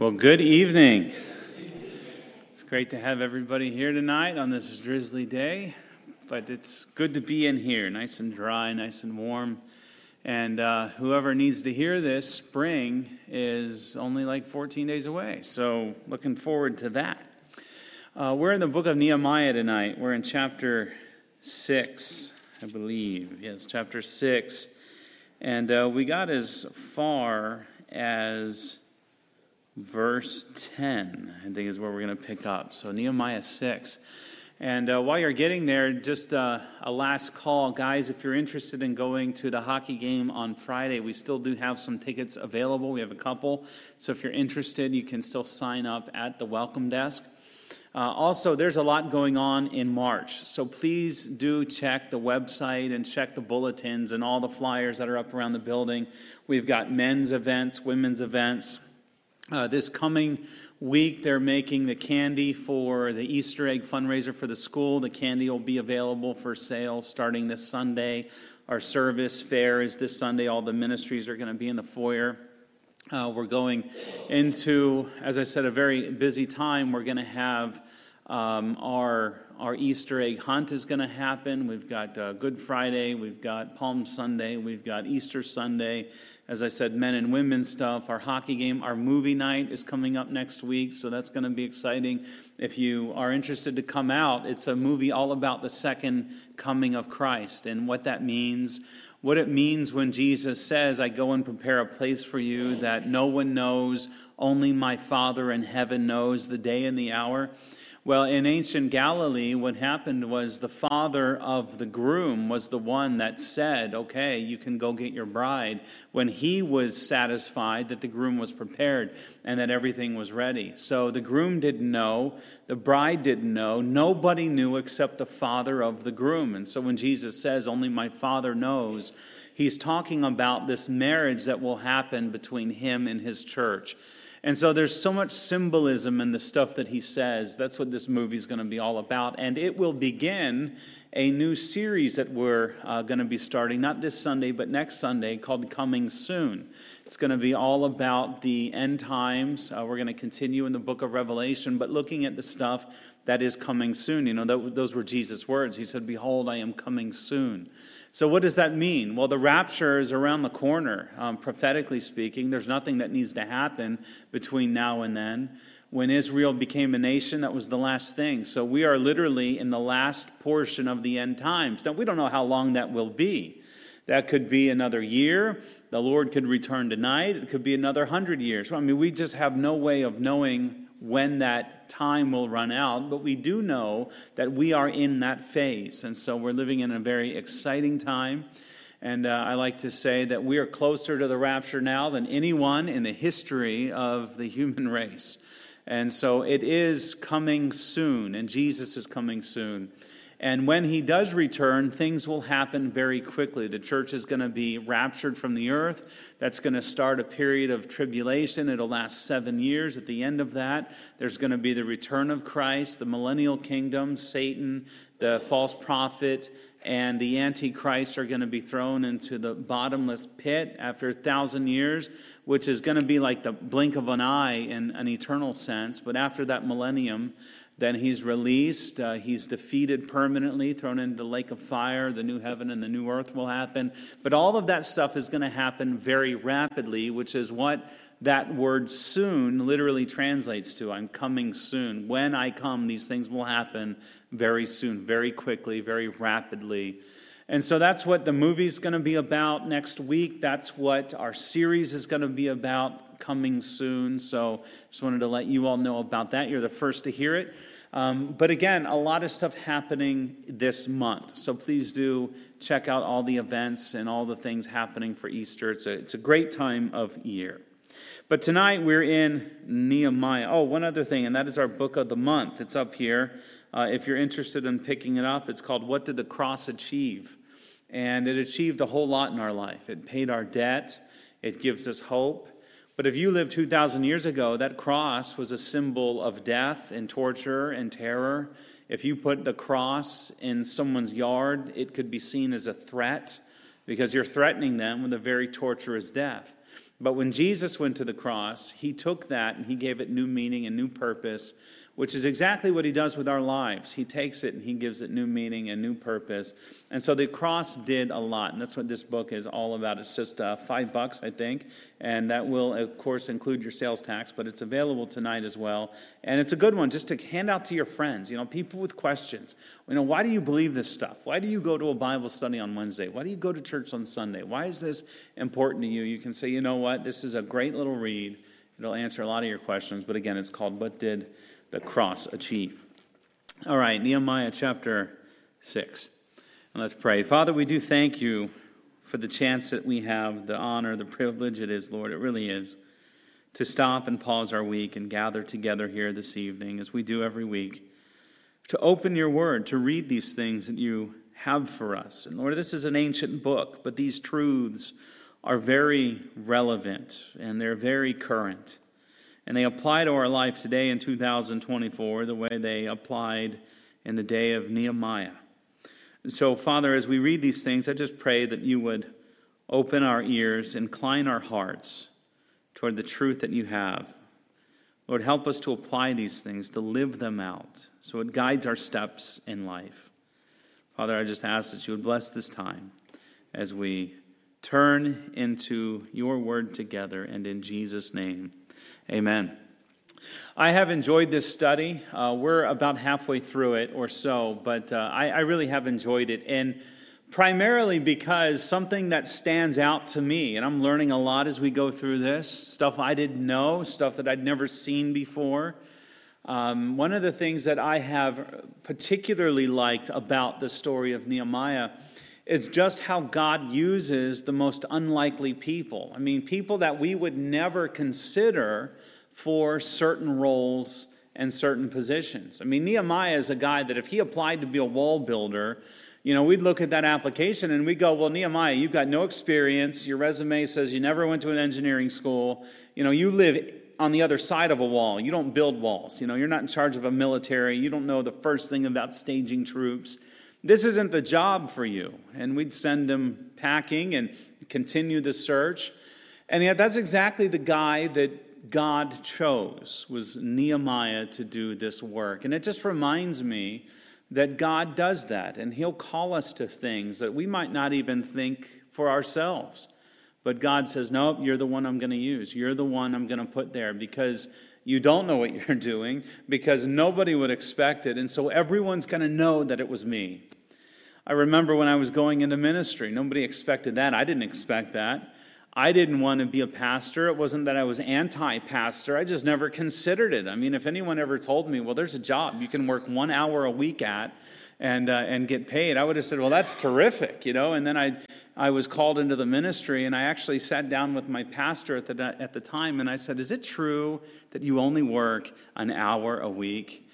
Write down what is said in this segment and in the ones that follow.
Well, good evening. It's great to have everybody here tonight on this drizzly day, but it's good to be in here, nice and dry, nice and warm. And whoever needs to hear this, spring is only like 14 days away, so looking forward to that. We're in the book of Nehemiah tonight. We're in chapter 6, I believe. Yes, chapter 6. And we got as far as verse 10, I think is where we're going to pick up. So Nehemiah 6. And while you're getting there, just a last call. Guys, if you're interested in going to the hockey game on Friday, we still do have some tickets available. We have a couple. So if you're interested, you can still sign up at the welcome desk. Also, there's a lot going on in March. So please do check the website and check the bulletins and all the flyers that are up around the building. We've got men's events, women's events. This coming week, they're making the candy for the Easter egg fundraiser for the school. The candy will be available for sale starting this Sunday. Our service fair is this Sunday. All the ministries are going to be in the foyer. We're going into, as I said, a very busy time. We're going to have our Easter egg hunt is going to happen. We've got Good Friday. We've got Palm Sunday. We've got Easter Sunday. As I said, men and women stuff. Our hockey game, our movie night is coming up next week, so that's going to be exciting. If you are interested to come out, it's a movie all about the second coming of Christ and what that means. What it means when Jesus says, I go and prepare a place for you that no one knows, only my Father in heaven knows the day and the hour. Well, in ancient Galilee, what happened was the father of the groom was the one that said, okay, you can go get your bride, when he was satisfied that the groom was prepared and that everything was ready. So the groom didn't know, the bride didn't know, nobody knew except the father of the groom. And so when Jesus says, only my Father knows, he's talking about this marriage that will happen between him and his church. And so there's so much symbolism in the stuff that he says. That's what this movie is going to be all about. And it will begin a new series that we're going to be starting, not this Sunday, but next Sunday, called Coming Soon. It's going to be all about the end times. We're going to continue in the book of Revelation, but looking at the stuff that is coming soon. You know, those were Jesus' words. He said, behold, I am coming soon. So what does that mean? Well, the rapture is around the corner, prophetically speaking. There's nothing that needs to happen between now and then. When Israel became a nation, that was the last thing. So we are literally in the last portion of the end times. Now, we don't know how long that will be. That could be another year. The Lord could return tonight. It could be another 100 years. I mean, we just have no way of knowing when that time will run out, but we do know that we are in that phase. And so we're living in a very exciting time. And I like to say that we are closer to the rapture now than anyone in the history of the human race. And so it is coming soon, and Jesus is coming soon. And when he does return, things will happen very quickly. The church is going to be raptured from the earth. That's going to start a period of tribulation. It'll last 7 years. At the end of that, there's going to be the return of Christ, the millennial kingdom, Satan, the false prophet, and the Antichrist are going to be thrown into the bottomless pit after 1,000 years, which is going to be like the blink of an eye in an eternal sense. But after that millennium, then he's released, he's defeated permanently, thrown into the lake of fire, the new heaven and the new earth will happen. But all of that stuff is going to happen very rapidly, which is what that word soon literally translates to. I'm coming soon. When I come, these things will happen very soon, very quickly, very rapidly. And so that's what the movie's going to be about next week. That's what our series is going to be about, coming soon. So just wanted to let you all know about that. You're the first to hear it. But again, a lot of stuff happening this month. So please do check out all the events and all the things happening for Easter. It's a great time of year. But tonight we're in Nehemiah. Oh, one other thing, and that is our book of the month. It's up here. If you're interested in picking it up, it's called What Did the Cross Achieve? And it achieved a whole lot in our life. It paid our debt. It gives us hope. But if you lived 2,000 years ago, that cross was a symbol of death and torture and terror. If you put the cross in someone's yard, it could be seen as a threat because you're threatening them with a very torturous death. But when Jesus went to the cross, he took that and he gave it new meaning and new purpose, which is exactly what he does with our lives. He takes it and he gives it new meaning and new purpose. And so the cross did a lot, and that's what this book is all about. It's just $5, I think, and that will, of course, include your sales tax, but it's available tonight as well. And it's a good one just to hand out to your friends, people with questions. Why do you believe this stuff? Why do you go to a Bible study on Wednesday? Why do you go to church on Sunday? Why is this important to you? You can say, you know what, this is a great little read. It'll answer a lot of your questions, but again, it's called What Did the Cross Achieve? All right, Nehemiah chapter 6. And let's pray. Father, we do thank you for the chance that we have, the honor, the privilege it is, Lord, it really is, to stop and pause our week and gather together here this evening, as we do every week, to open your word, to read these things that you have for us. And Lord, this is an ancient book, but these truths are very relevant and they're very current. And they apply to our life today in 2024 the way they applied in the day of Nehemiah. And so, Father, as we read these things, I just pray that you would open our ears, incline our hearts toward the truth that you have. Lord, help us to apply these things, to live them out, so it guides our steps in life. Father, I just ask that you would bless this time as we turn into your word together, and in Jesus' name, amen. I have enjoyed this study. We're about halfway through it or so, but I really have enjoyed it. And primarily because something that stands out to me, and I'm learning a lot as we go through this, stuff I didn't know, stuff that I'd never seen before. One of the things that I have particularly liked about the story of Nehemiah is just how God uses the most unlikely people. I mean, people that we would never consider for certain roles and certain positions. I mean, Nehemiah is a guy that if he applied to be a wall builder, we'd look at that application and we'd go, well, Nehemiah, you've got no experience. Your resume says you never went to an engineering school. You live on the other side of a wall. You don't build walls. You're not in charge of a military. You don't know the first thing about staging troops. This isn't the job for you. And we'd send him packing and continue the search. And yet that's exactly the guy that God chose, was Nehemiah, to do this work. And it just reminds me that God does that. And he'll call us to things that we might not even think for ourselves. But God says, nope, you're the one I'm going to use. You're the one I'm going to put there because you don't know what you're doing, because nobody would expect it. And so everyone's going to know that it was me. I remember when I was going into ministry, nobody expected that. I didn't expect that. I didn't want to be a pastor. It wasn't that I was anti-pastor. I just never considered it. I mean, if anyone ever told me, well, there's a job you can work 1 hour a week at and get paid, I would have said, well, that's terrific, And then I was called into the ministry, and I actually sat down with my pastor at the time, and I said, is it true that you only work an hour a week?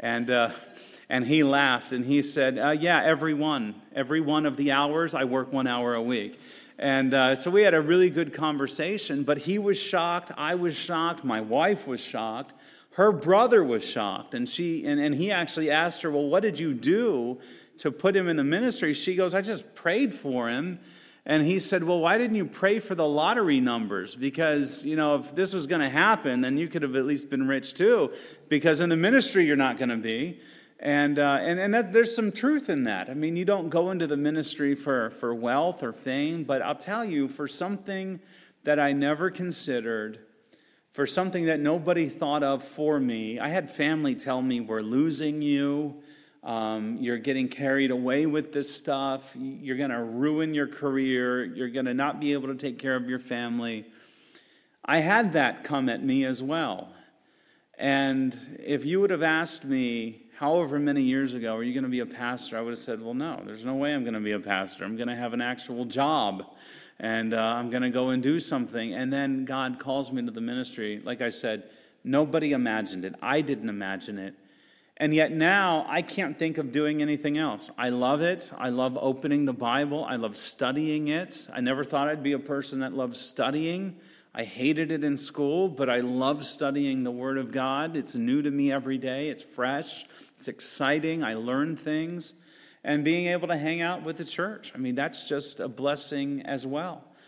And he laughed, and he said, yeah, every one of the hours, I work 1 hour a week. And so we had a really good conversation, but he was shocked, I was shocked, my wife was shocked, her brother was shocked, and he actually asked her, well, what did you do to put him in the ministry? She goes, I just prayed for him. And he said, well, why didn't you pray for the lottery numbers? Because, if this was going to happen, then you could have at least been rich too, because in the ministry you're not going to be. And that, there's some truth in that. I mean, you don't go into the ministry for wealth or fame, but I'll tell you, for something that I never considered, for something that nobody thought of for me, I had family tell me, we're losing you, you're getting carried away with this stuff, you're going to ruin your career, you're going to not be able to take care of your family. I had that come at me as well. And if you would have asked me, however many years ago, are you going to be a pastor? I would have said, well, no, there's no way I'm going to be a pastor. I'm going to have an actual job, and I'm going to go and do something. And then God calls me into the ministry. Like I said, nobody imagined it. I didn't imagine it. And yet now I can't think of doing anything else. I love it. I love opening the Bible. I love studying it. I never thought I'd be a person that loves studying. I hated it in school, but I love studying the Word of God. It's new to me every day. It's fresh. It's exciting. I learn things. And being able to hang out with the church, I mean, that's just a blessing as well.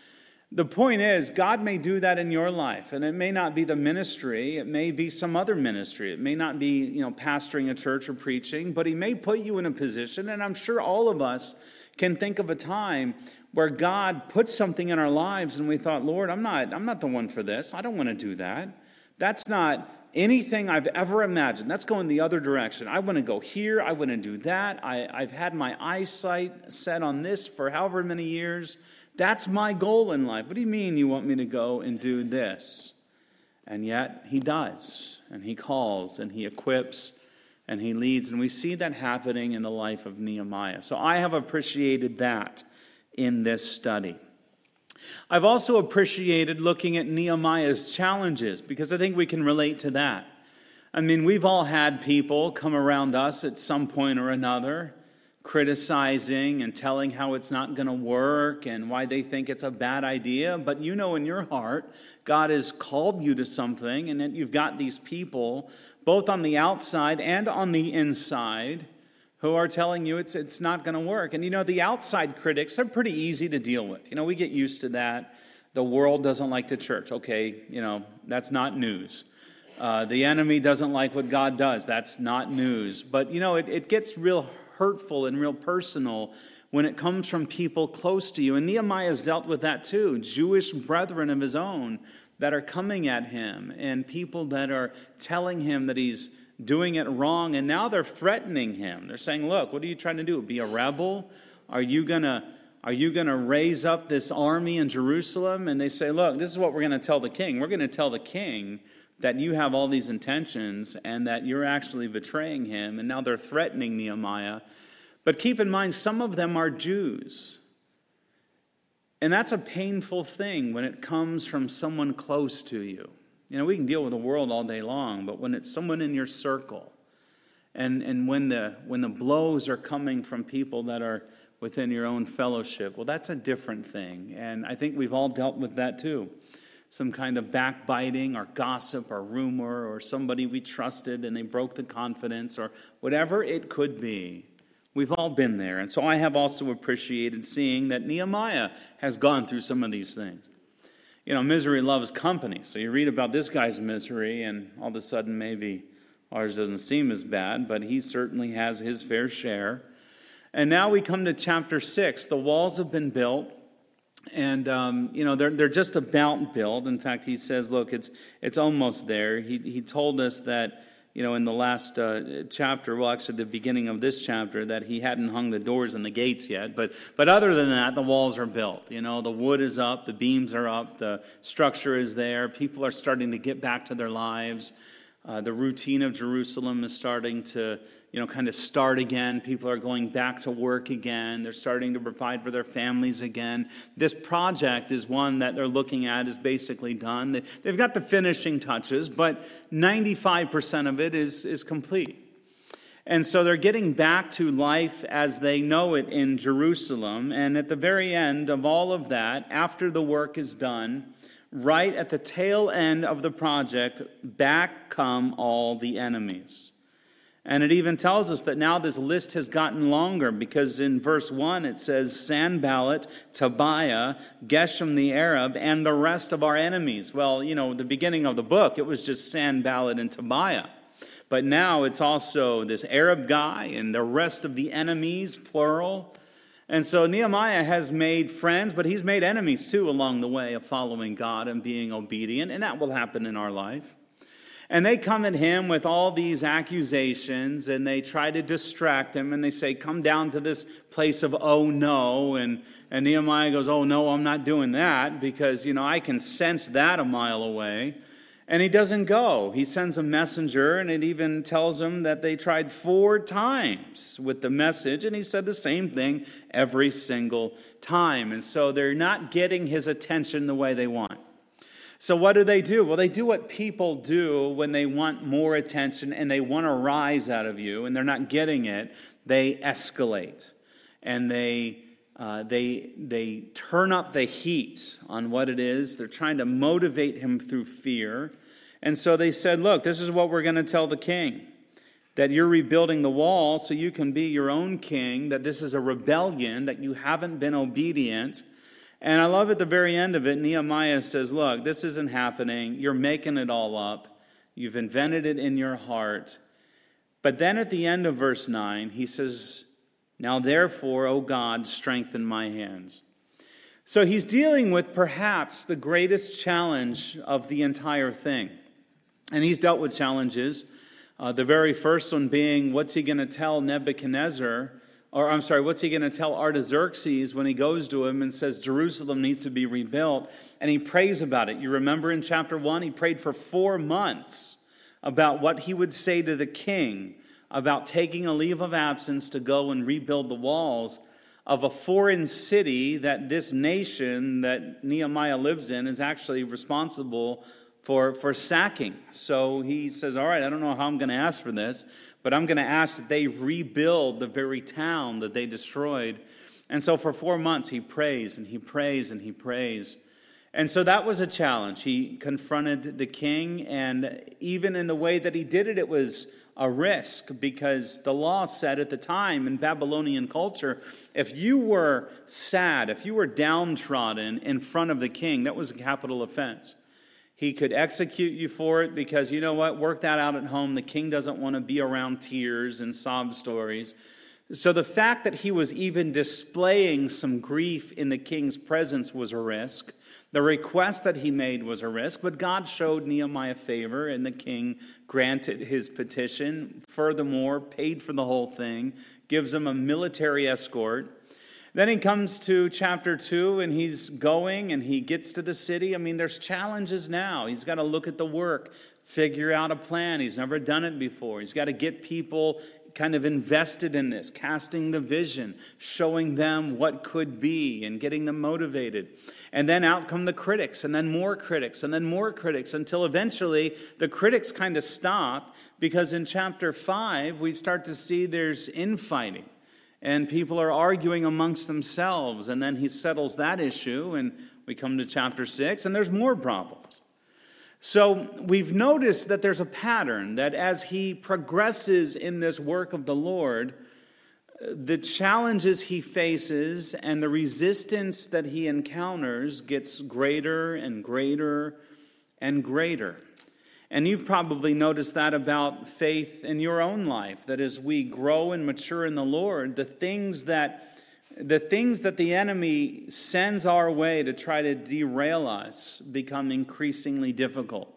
The point is, God may do that in your life, and it may not be the ministry. It may be some other ministry. It may not be, pastoring a church or preaching, but he may put you in a position, and I'm sure all of us can think of a time where God put something in our lives and we thought, Lord, I'm not the one for this. I don't want to do that. That's not anything I've ever imagined. That's going the other direction. I want to go here. I want to do that. I've had my eyesight set on this for however many years. That's my goal in life. What do you mean you want me to go and do this? And yet he does, and he calls, and he equips, and he leads. And we see that happening in the life of Nehemiah. So I have appreciated that in this study. I've also appreciated looking at Nehemiah's challenges, because I think we can relate to that. I mean, we've all had people come around us at some point or another, criticizing and telling how it's not going to work and why they think it's a bad idea. But you know in your heart, God has called you to something, and that you've got these people, both on the outside and on the inside, who are telling you it's not going to work. And the outside critics, they're pretty easy to deal with. We get used to that. The world doesn't like the church. Okay, that's not news. The enemy doesn't like what God does. That's not news. But, it gets real hurtful and real personal when it comes from people close to you. And Nehemiah has dealt with that too. Jewish brethren of his own that are coming at him, and people that are telling him that he's doing it wrong, and now they're threatening him. They're saying, look, what are you trying to do? Be a rebel? Are you gonna raise up this army in Jerusalem? And they say, look, this is what we're going to tell the king. We're going to tell the king that you have all these intentions and that you're actually betraying him. And now they're threatening Nehemiah. But keep in mind, some of them are Jews. And that's a painful thing when it comes from someone close to you. We can deal with the world all day long, but when it's someone in your circle, and when the blows are coming from people that are within your own fellowship, well, that's a different thing. And I think we've all dealt with that too. Some kind of backbiting or gossip or rumor, or somebody we trusted and they broke the confidence, or whatever it could be. We've all been there. And so I have also appreciated seeing that Nehemiah has gone through some of these things. Misery loves company. So you read about this guy's misery, and all of a sudden maybe ours doesn't seem as bad, but he certainly has his fair share. And now we come to chapter 6. The walls have been built, and they're just about built. In fact, he says, look, it's almost there. He told us that in the last chapter, well, actually the beginning of this chapter, that he hadn't hung the doors and the gates yet. But other than that, the walls are built. The wood is up, the beams are up, the structure is there. People are starting to get back to their lives. The routine of Jerusalem is starting to, kind of start again. People are going back to work again. They're starting to provide for their families again. This project is one that they're looking at is basically done. They've got the finishing touches, but 95% of it is complete. And so they're getting back to life as they know it in Jerusalem. And at the very end of all of that, after the work is done, right at the tail end of the project, back come all the enemies. And it even tells us that now this list has gotten longer, because in verse 1 it says Sanballat, Tobiah, Geshem the Arab, and the rest of our enemies. Well, the beginning of the book, it was just Sanballat and Tobiah. But now it's also this Arab guy and the rest of the enemies, plural. And so Nehemiah has made friends, but he's made enemies too along the way of following God and being obedient. And that will happen in our life. And they come at him with all these accusations, and they try to distract him, and they say, come down to this place of oh no. And Nehemiah goes, oh no, I'm not doing that, because, I can sense that a mile away. And he doesn't go. He sends a messenger, and it even tells him that they tried 4 times with the message, and he said the same thing every single time. And so they're not getting his attention the way they want. So what do? Well, they do what people do when they want more attention and they want a rise out of you, and they're not getting it. They escalate, and they turn up the heat on what it is. They're trying to motivate him through fear. And so they said, look, this is what we're going to tell the king, that you're rebuilding the wall so you can be your own king, that this is a rebellion, that you haven't been obedient. And I love at the very end of it, Nehemiah says, look, this isn't happening. You're making it all up. You've invented it in your heart. But then at the end of verse 9, he says, now therefore, O God, strengthen my hands. So he's dealing with perhaps the greatest challenge of the entire thing. And he's dealt with challenges. The very first one being, what's he going to tell Nebuchadnezzar? What's he going to tell Artaxerxes when he goes to him and says Jerusalem needs to be rebuilt? And he prays about it. You remember in chapter 1, he prayed for 4 months about what he would say to the king about taking a leave of absence to go and rebuild the walls of a foreign city that this nation that Nehemiah lives in is actually responsible for sacking. So he says, all right, I don't know how I'm going to ask for this, but I'm going to ask that they rebuild the very town that they destroyed. And so for 4 months he prays and he prays and he prays. And so that was a challenge. He confronted the king, and even in the way that he did it, it was a risk, because the law said at the time in Babylonian culture, if you were sad, if you were downtrodden in front of the king, that was a capital offense. He could execute you for it because, you know what, work that out at home. The king doesn't want to be around tears and sob stories. So the fact that he was even displaying some grief in the king's presence was a risk. The request that he made was a risk, but God showed Nehemiah favor, and the king granted his petition. Furthermore, paid for the whole thing, gives him a military escort. Then he comes to chapter 2, and he's going, and he gets to the city. I mean, there's challenges now. He's got to look at the work, figure out a plan. He's never done it before. He's got to get people kind of invested in this, casting the vision, showing them what could be, and getting them motivated. And then out come the critics, and then more critics, and then more critics, until eventually the critics kind of stop, because in chapter 5, we start to see there's infighting. And people are arguing amongst themselves, and then he settles that issue, and we come to chapter 6, and there's more problems. So we've noticed that there's a pattern, that as he progresses in this work of the Lord, the challenges he faces and the resistance that he encounters gets greater and greater and greater. And you've probably noticed that about faith in your own life, that as we grow and mature in the Lord, the things that the enemy sends our way to try to derail us become increasingly difficult.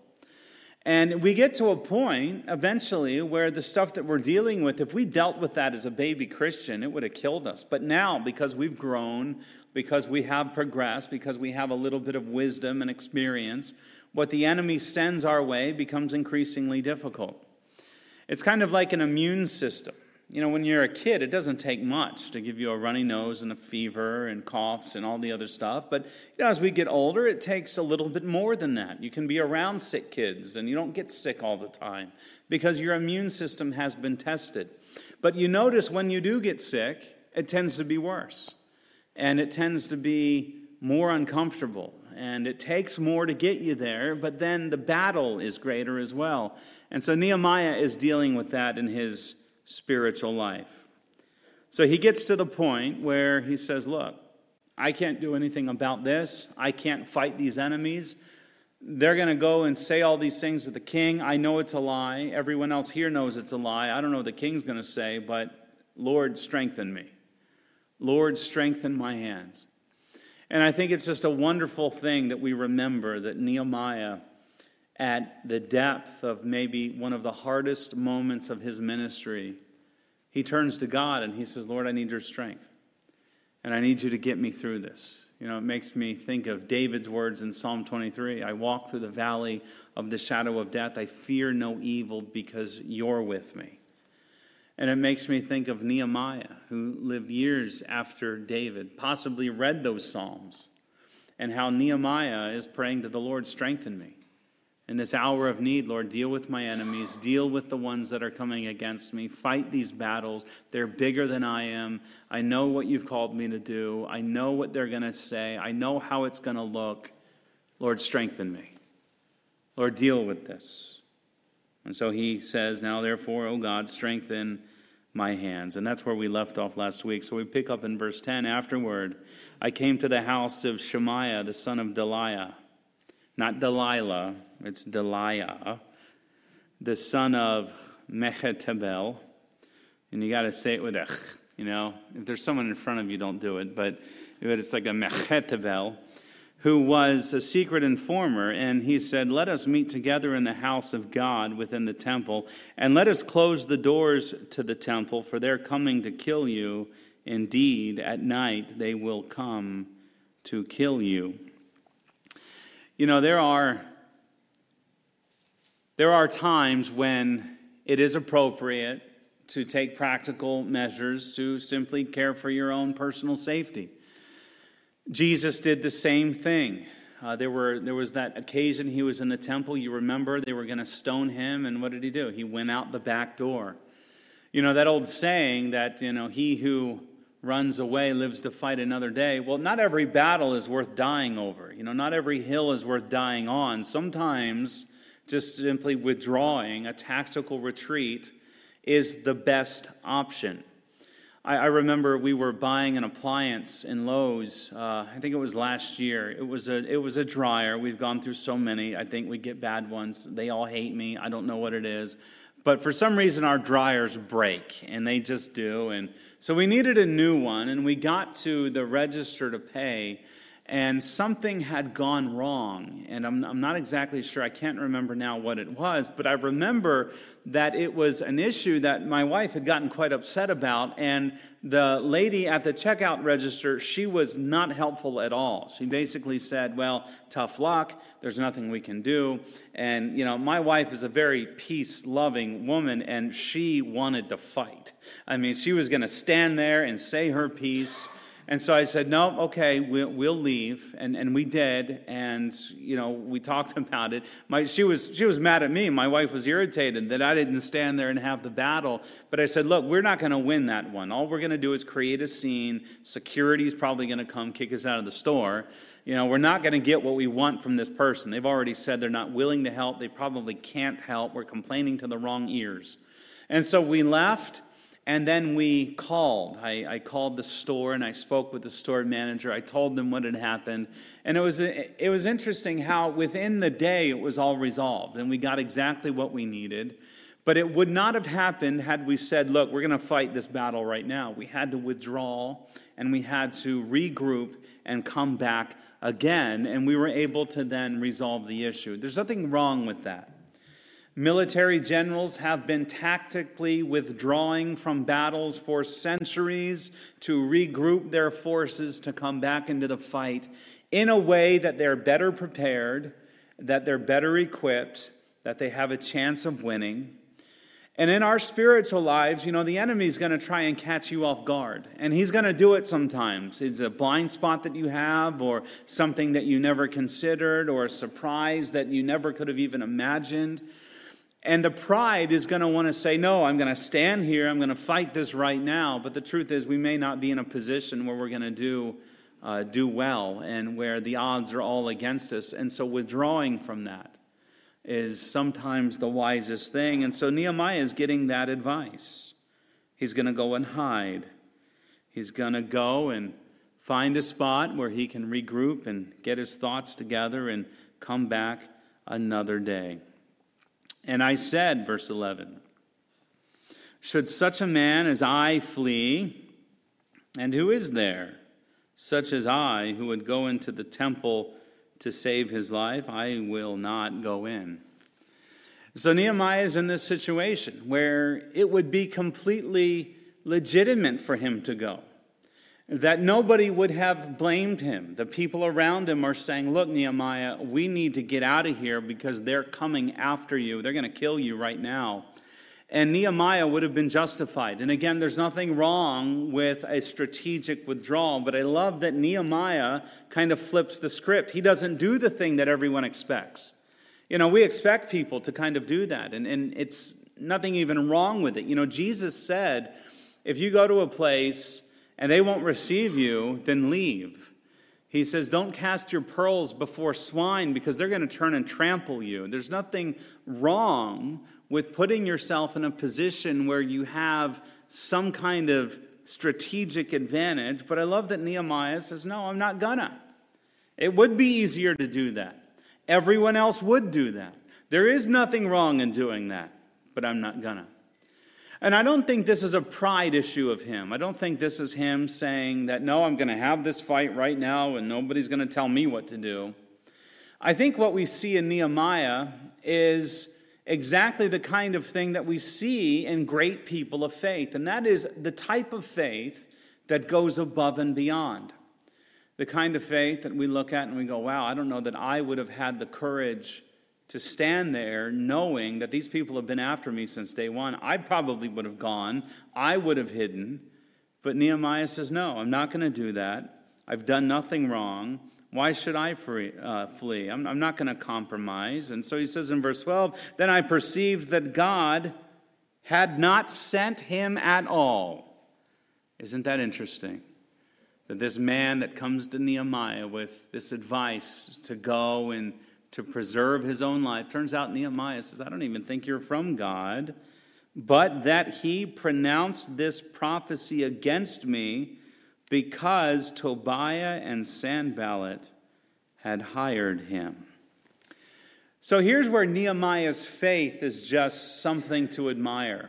And we get to a point eventually where the stuff that we're dealing with, if we dealt with that as a baby Christian, it would have killed us. But now, because we've grown, because we have progressed, because we have a little bit of wisdom and experience, what the enemy sends our way becomes increasingly difficult. It's kind of like an immune system. You know, when you're a kid, it doesn't take much to give you a runny nose and a fever and coughs and all the other stuff. But, you know, as we get older, it takes a little bit more than that. You can be around sick kids and you don't get sick all the time because your immune system has been tested. But you notice when you do get sick, it tends to be worse. And it tends to be more uncomfortable. And it takes more to get you there, but then the battle is greater as well. And so Nehemiah is dealing with that in his spiritual life. So he gets to the point where he says, look, I can't do anything about this. I can't fight these enemies. They're going to go and say all these things to the king. I know it's a lie. Everyone else here knows it's a lie. I don't know what the king's going to say, but Lord, strengthen me. Lord, strengthen my hands. And I think it's just a wonderful thing that we remember that Nehemiah, at the depth of maybe one of the hardest moments of his ministry, he turns to God and he says, Lord, I need your strength. And I need you to get me through this. You know, it makes me think of David's words in Psalm 23. I walk through the valley of the shadow of death. I fear no evil because you're with me. And it makes me think of Nehemiah, who lived years after David, possibly read those Psalms, and how Nehemiah is praying to the Lord, strengthen me. In this hour of need, Lord, deal with my enemies, deal with the ones that are coming against me, fight these battles. They're bigger than I am. I know what you've called me to do. I know what they're going to say. I know how it's going to look. Lord, strengthen me. Lord, deal with this. And so he says, now therefore, O God, strengthen my hands. And that's where we left off last week. So we pick up in verse 10. Afterward, I came to the house of Shemaiah, the son of Delaiah. Not Delilah, it's Delaiah, the son of Mehetabel. And you got to say it with a, if there's someone in front of you, don't do it. But it's like a Mehetabel, who was a secret informer. And he said, let us meet together in the house of God within the temple, and let us close the doors to the temple, for they're coming to kill you. Indeed, at night they will come to kill you. There are times when it is appropriate to take practical measures to simply care for your own personal safety. Jesus did the same thing. There was that occasion he was in the temple. You remember they were going to stone him, and what did he do? He went out the back door. That old saying that, he who runs away lives to fight another day. Well, not every battle is worth dying over. Not every hill is worth dying on. Sometimes just simply withdrawing, a tactical retreat, is the best option. I remember we were buying an appliance in Lowe's. I think it was last year. It was a dryer. We've gone through so many. I think we get bad ones. They all hate me. I don't know what it is. But for some reason, our dryers break, and they just do. And so we needed a new one, and we got to the register to pay, and something had gone wrong. And I'm not exactly sure. I can't remember now what it was, but I remember that it was an issue that my wife had gotten quite upset about, and the lady at the checkout register, she was not helpful at all. She basically said, well, tough luck. There's nothing we can do. And, my wife is a very peace-loving woman, and she wanted to fight. She was going to stand there and say her piece. And so I said, no, okay, we'll leave. And we did. And, we talked about it. She was mad at me. My wife was irritated that I didn't stand there and have the battle. But I said, look, we're not going to win that one. All we're going to do is create a scene. Security's probably going to come kick us out of the store. We're not going to get what we want from this person. They've already said they're not willing to help. They probably can't help. We're complaining to the wrong ears. And so we left. And then we called. I called the store and I spoke with the store manager. I told them what had happened. And it was interesting how within the day it was all resolved. And we got exactly what we needed. But it would not have happened had we said, look, we're going to fight this battle right now. We had to withdraw and we had to regroup and come back again. And we were able to then resolve the issue. There's nothing wrong with that. Military generals have been tactically withdrawing from battles for centuries to regroup their forces to come back into the fight in a way that they're better prepared, that they're better equipped, that they have a chance of winning. And in our spiritual lives, the enemy's going to try and catch you off guard. And he's going to do it sometimes. It's a blind spot that you have, or something that you never considered, or a surprise that you never could have even imagined. And the pride is going to want to say, no, I'm going to stand here, I'm going to fight this right now. But the truth is we may not be in a position where we're going to do well and where the odds are all against us. And so withdrawing from that is sometimes the wisest thing. And so Nehemiah is getting that advice. He's going to go and hide. He's going to go and find a spot where he can regroup and get his thoughts together and come back another day. And I said, verse 11, should such a man as I flee, and who is there, such as I, who would go into the temple to save his life? I will not go in. So Nehemiah is in this situation where it would be completely legitimate for him to go, that nobody would have blamed him. The people around him are saying, look, Nehemiah, we need to get out of here because they're coming after you. They're going to kill you right now. And Nehemiah would have been justified. And again, there's nothing wrong with a strategic withdrawal, but I love that Nehemiah kind of flips the script. He doesn't do the thing that everyone expects. We expect people to kind of do that, and it's nothing even wrong with it. Jesus said, if you go to a place and they won't receive you, then leave. He says, don't cast your pearls before swine because they're going to turn and trample you. There's nothing wrong with putting yourself in a position where you have some kind of strategic advantage. But I love that Nehemiah says, no, I'm not gonna. It would be easier to do that. Everyone else would do that. There is nothing wrong in doing that, but I'm not gonna. And I don't think this is a pride issue of him. I don't think this is him saying that, no, I'm going to have this fight right now and nobody's going to tell me what to do. I think what we see in Nehemiah is exactly the kind of thing that we see in great people of faith. And that is the type of faith that goes above and beyond. The kind of faith that we look at and we go, wow, I don't know that I would have had the courage to stand there knowing that these people have been after me since day one. I probably would have gone. I would have hidden. But Nehemiah says, no, I'm not going to do that. I've done nothing wrong. Why should I flee? I'm not going to compromise. And so he says in verse 12, then I perceived that God had not sent him at all. Isn't that interesting? That this man that comes to Nehemiah with this advice to go and to preserve his own life. Turns out Nehemiah says, I don't even think you're from God, but that he pronounced this prophecy against me because Tobiah and Sanballat had hired him. So here's where Nehemiah's faith is just something to admire.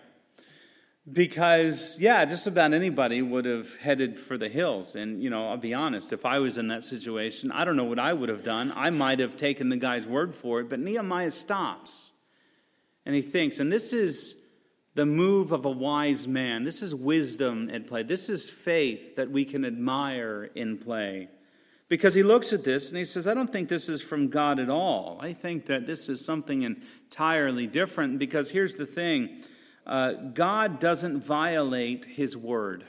Because, yeah, just about anybody would have headed for the hills. And, I'll be honest, if I was in that situation, I don't know what I would have done. I might have taken the guy's word for it. But Nehemiah stops. And he thinks, and this is the move of a wise man. This is wisdom at play. This is faith that we can admire in play. Because he looks at this and he says, I don't think this is from God at all. I think that this is something entirely different. Because here's the thing. God doesn't violate his word.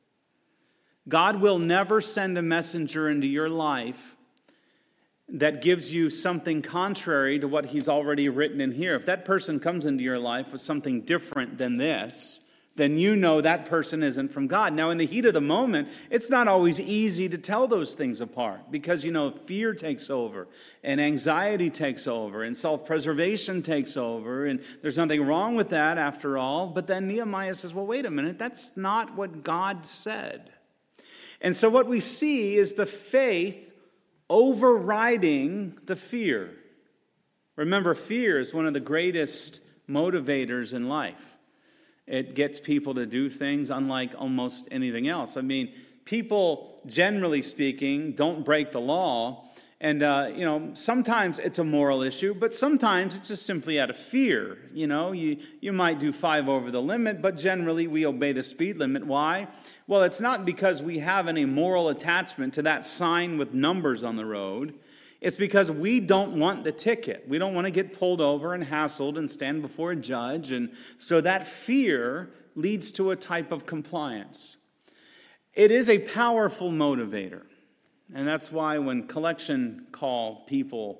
God will never send a messenger into your life that gives you something contrary to what he's already written in here. If that person comes into your life with something different than this, then you know that person isn't from God. Now, in the heat of the moment, it's not always easy to tell those things apart because, fear takes over and anxiety takes over and self-preservation takes over. And there's nothing wrong with that after all. But then Nehemiah says, well, wait a minute, that's not what God said. And so what we see is the faith overriding the fear. Remember, fear is one of the greatest motivators in life. It gets people to do things unlike almost anything else. I mean, people, generally speaking, don't break the law. And, sometimes it's a moral issue, but sometimes it's just simply out of fear. You might do 5 over the limit, but generally we obey the speed limit. Why? Well, it's not because we have any moral attachment to that sign with numbers on the road. It's because we don't want the ticket. We don't want to get pulled over and hassled and stand before a judge. And so that fear leads to a type of compliance. It is a powerful motivator. And that's why when collection people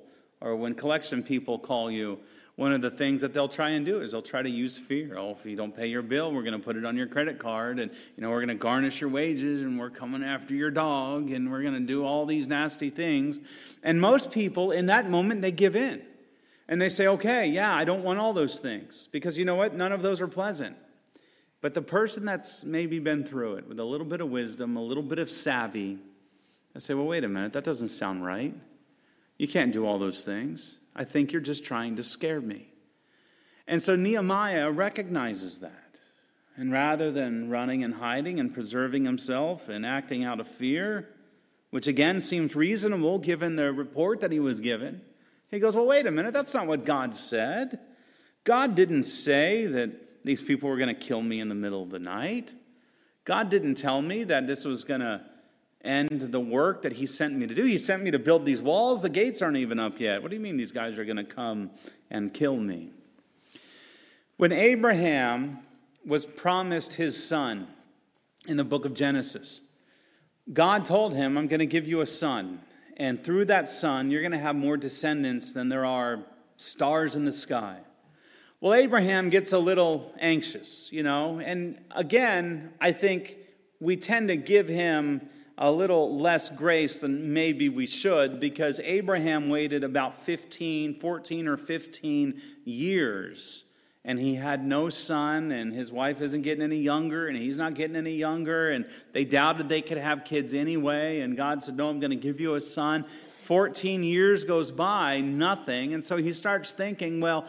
call you, one of the things that they'll try and do is they'll try to use fear. Oh, if you don't pay your bill, we're going to put it on your credit card, and we're going to garnish your wages, and we're coming after your dog, and we're going to do all these nasty things. And most people in that moment, they give in. And they say, okay, yeah, I don't want all those things. Because you know what? None of those are pleasant. But the person that's maybe been through it with a little bit of wisdom, a little bit of savvy, they say, well, wait a minute, that doesn't sound right. You can't do all those things. I think you're just trying to scare me. And so Nehemiah recognizes that. And rather than running and hiding and preserving himself and acting out of fear, which again seems reasonable given the report that he was given, he goes, well, wait a minute, that's not what God said. God didn't say that these people were going to kill me in the middle of the night. God didn't tell me that this was going to end the work that he sent me to do. He sent me to build these walls. The gates aren't even up yet. What do you mean these guys are going to come and kill me? When Abraham was promised his son in the book of Genesis, God told him, I'm going to give you a son. And through that son, you're going to have more descendants than there are stars in the sky. Well, Abraham gets a little anxious, And again, I think we tend to give him a little less grace than maybe we should, because Abraham waited about 14 or 15 years, and he had no son, and his wife isn't getting any younger, and he's not getting any younger, and they doubted they could have kids anyway, and God said, no, I'm going to give you a son. 14 years goes by, nothing, and so he starts thinking, well,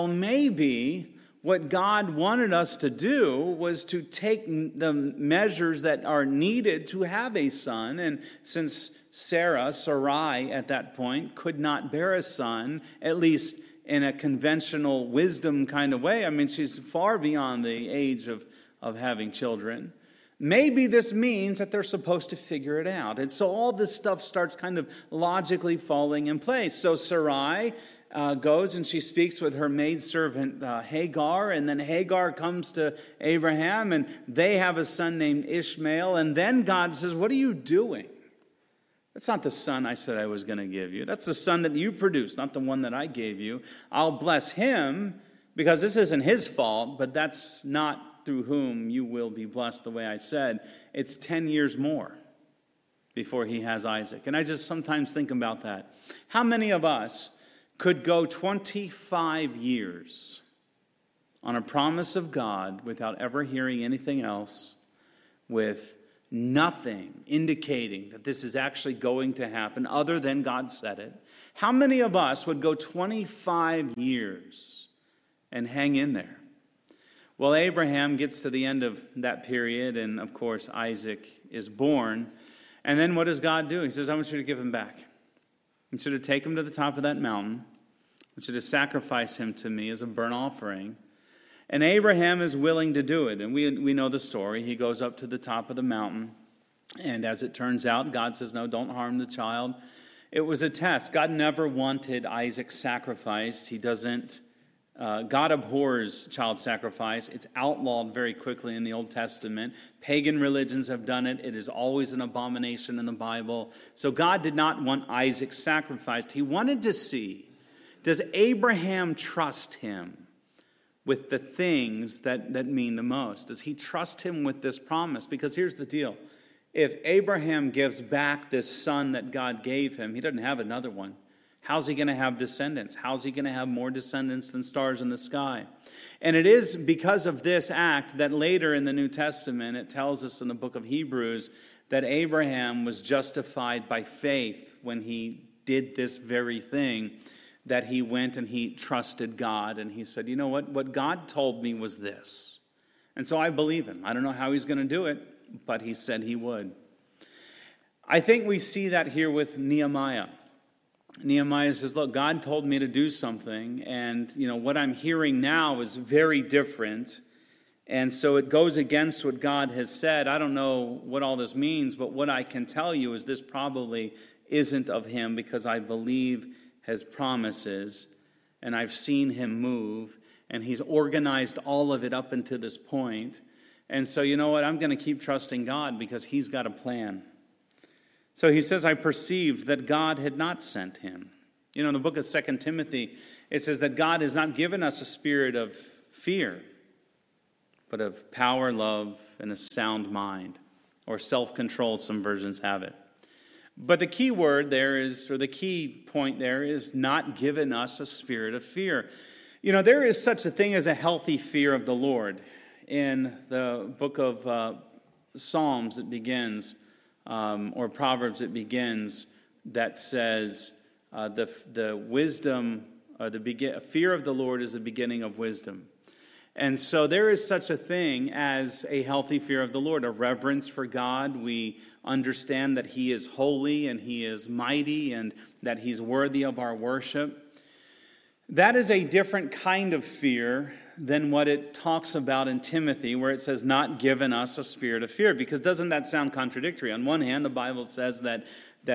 maybe what God wanted us to do was to take the measures that are needed to have a son. And since Sarai at that point could not bear a son, at least in a conventional wisdom kind of way, I mean, she's far beyond the age of having children. Maybe this means that they're supposed to figure it out. And so all this stuff starts kind of logically falling in place. So Sarai goes and she speaks with her maidservant Hagar, and then Hagar comes to Abraham, and they have a son named Ishmael, and then God says, what are you doing? That's not the son I said I was going to give you. That's the son that you produced, not the one that I gave you. I'll bless him, because this isn't his fault, but that's not through whom you will be blessed the way I said. It's 10 years more before he has Isaac. And I just sometimes think about that. How many of us could go 25 years on a promise of God without ever hearing anything else, with nothing indicating that this is actually going to happen other than God said it? How many of us would go 25 years and hang in there? Well, Abraham gets to the end of that period, and of course Isaac is born. And then what does God do? He says, I want you to give him back. I want you to take him to the top of that mountain. I want you to sacrifice him to me as a burnt offering. And Abraham is willing to do it. And we know the story. He goes up to the top of the mountain. And as it turns out, God says, no, don't harm the child. It was a test. God never wanted Isaac sacrificed. He doesn't. God abhors child sacrifice. It's outlawed very quickly in the Old Testament. Pagan religions have done it. It is always an abomination in the Bible. So God did not want Isaac sacrificed. He wanted to see, does Abraham trust him with the things that mean the most? Does he trust him with this promise? Because here's the deal. If Abraham gives back this son that God gave him, he doesn't have another one. How's he going to have descendants? How's he going to have more descendants than stars in the sky? And it is because of this act that later in the New Testament, it tells us in the book of Hebrews that Abraham was justified by faith when he did this very thing, that he went and he trusted God. And he said, you know what God told me was this. And so I believe him. I don't know how he's going to do it, but he said he would. I think we see that here with Nehemiah. Nehemiah says, look, God told me to do something, and what I'm hearing now is very different, and so it goes against what God has said. I don't know what all this means, but what I can tell you is this probably isn't of him, because I believe his promises, and I've seen him move, and he's organized all of it up until this point. And so you know what? I'm going to keep trusting God because he's got a plan. So he says, I perceived that God had not sent him. In the book of 2 Timothy, it says that God has not given us a spirit of fear, but of power, love, and a sound mind, or self-control, some versions have it. But the key word there is, or the key point there is, not given us a spirit of fear. There is such a thing as a healthy fear of the Lord. In the book of Psalms, it begins, or Proverbs, it begins, that says the wisdom, fear of the Lord is the beginning of wisdom. And so there is such a thing as a healthy fear of the Lord, a reverence for God. We understand that he is holy and he is mighty and that he's worthy of our worship. That is a different kind of fear than what it talks about in Timothy, where it says, not given us a spirit of fear. Because doesn't that sound contradictory? On one hand, the Bible says that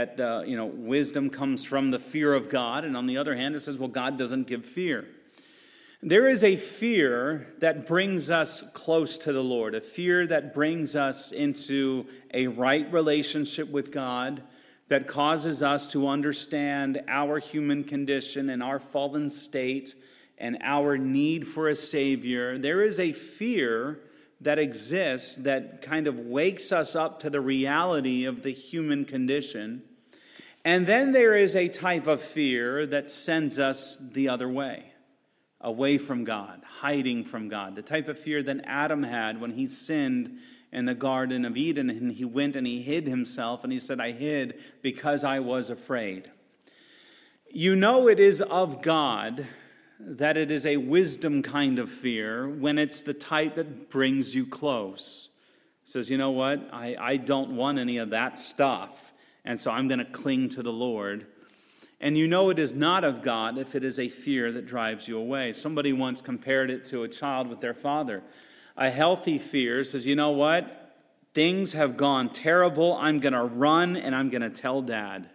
wisdom comes from the fear of God, and on the other hand, it says, well, God doesn't give fear. There is a fear that brings us close to the Lord, a fear that brings us into a right relationship with God, that causes us to understand our human condition and our fallen state and our need for a Savior. There is a fear that exists that kind of wakes us up to the reality of the human condition. And then there is a type of fear that sends us the other way, away from God, hiding from God. The type of fear that Adam had when he sinned in the Garden of Eden, and he went and he hid himself, and he said, I hid because I was afraid. You know it is of God that it is a wisdom kind of fear when it's the type that brings you close. It says, you know what, I don't want any of that stuff, and so I'm going to cling to the Lord. And you know it is not of God if it is a fear that drives you away. Somebody once compared it to a child with their father. A healthy fear says, you know what, things have gone terrible, I'm going to run and I'm going to tell Dad.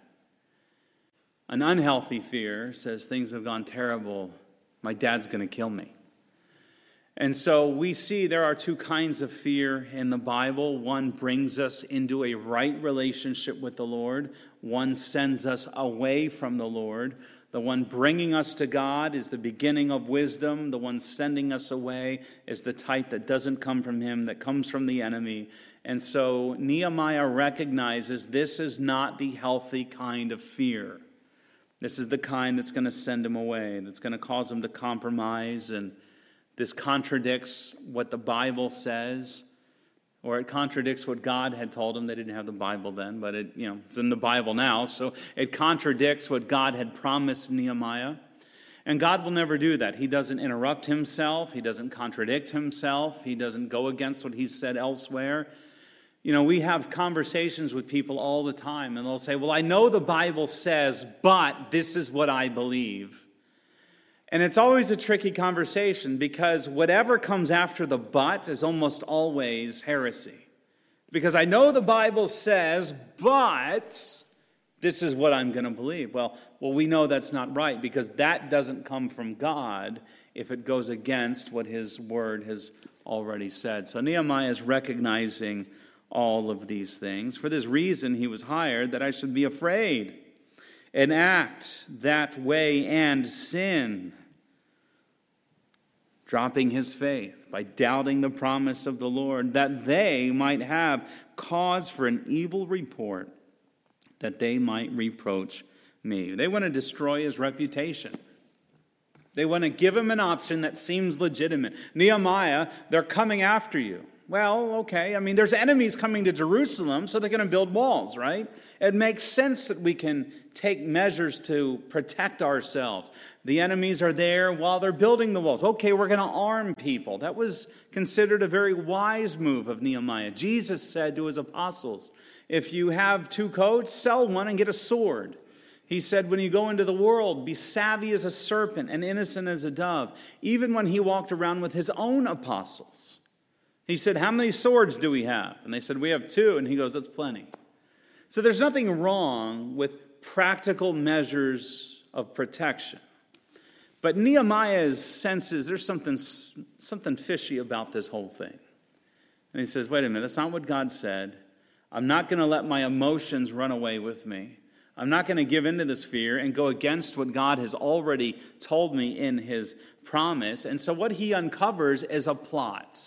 An unhealthy fear says, things have gone terrible, my dad's going to kill me. And so we see there are two kinds of fear in the Bible. One brings us into a right relationship with the Lord. One sends us away from the Lord. The one bringing us to God is the beginning of wisdom. The one sending us away is the type that doesn't come from him, that comes from the enemy. And so Nehemiah recognizes this is not the healthy kind of fear. This is the kind that's going to send him away, that's going to cause him to compromise. And this contradicts what the Bible says, or it contradicts what God had told him. They didn't have the Bible then, but it's in the Bible now. So it contradicts what God had promised Nehemiah. And God will never do that. He doesn't interrupt himself. He doesn't contradict himself. He doesn't go against what he's said elsewhere. We have conversations with people all the time, and they'll say, well, I know the Bible says, but this is what I believe. And it's always a tricky conversation because whatever comes after the but is almost always heresy. Because I know the Bible says, but this is what I'm going to believe. Well, we know that's not right because that doesn't come from God if it goes against what his word has already said. So Nehemiah is recognizing all of these things. For this reason, he was hired, that I should be afraid and act that way and sin, dropping his faith by doubting the promise of the Lord, that they might have cause for an evil report, that they might reproach me. They want to destroy his reputation. They want to give him an option that seems legitimate. Nehemiah, they're coming after you. Well, okay, there's enemies coming to Jerusalem, so they're going to build walls, right? It makes sense that we can take measures to protect ourselves. The enemies are there while they're building the walls. Okay, we're going to arm people. That was considered a very wise move of Nehemiah. Jesus said to his apostles, if you have 2 coats, sell one and get a sword. He said, when you go into the world, be savvy as a serpent and innocent as a dove. Even when he walked around with his own apostles, he said, how many swords do we have? And they said, we have 2. And he goes, that's plenty. So there's nothing wrong with practical measures of protection. But Nehemiah senses there's something fishy about this whole thing. And he says, wait a minute, that's not what God said. I'm not going to let my emotions run away with me. I'm not going to give in to this fear and go against what God has already told me in his promise. And so what he uncovers is a plot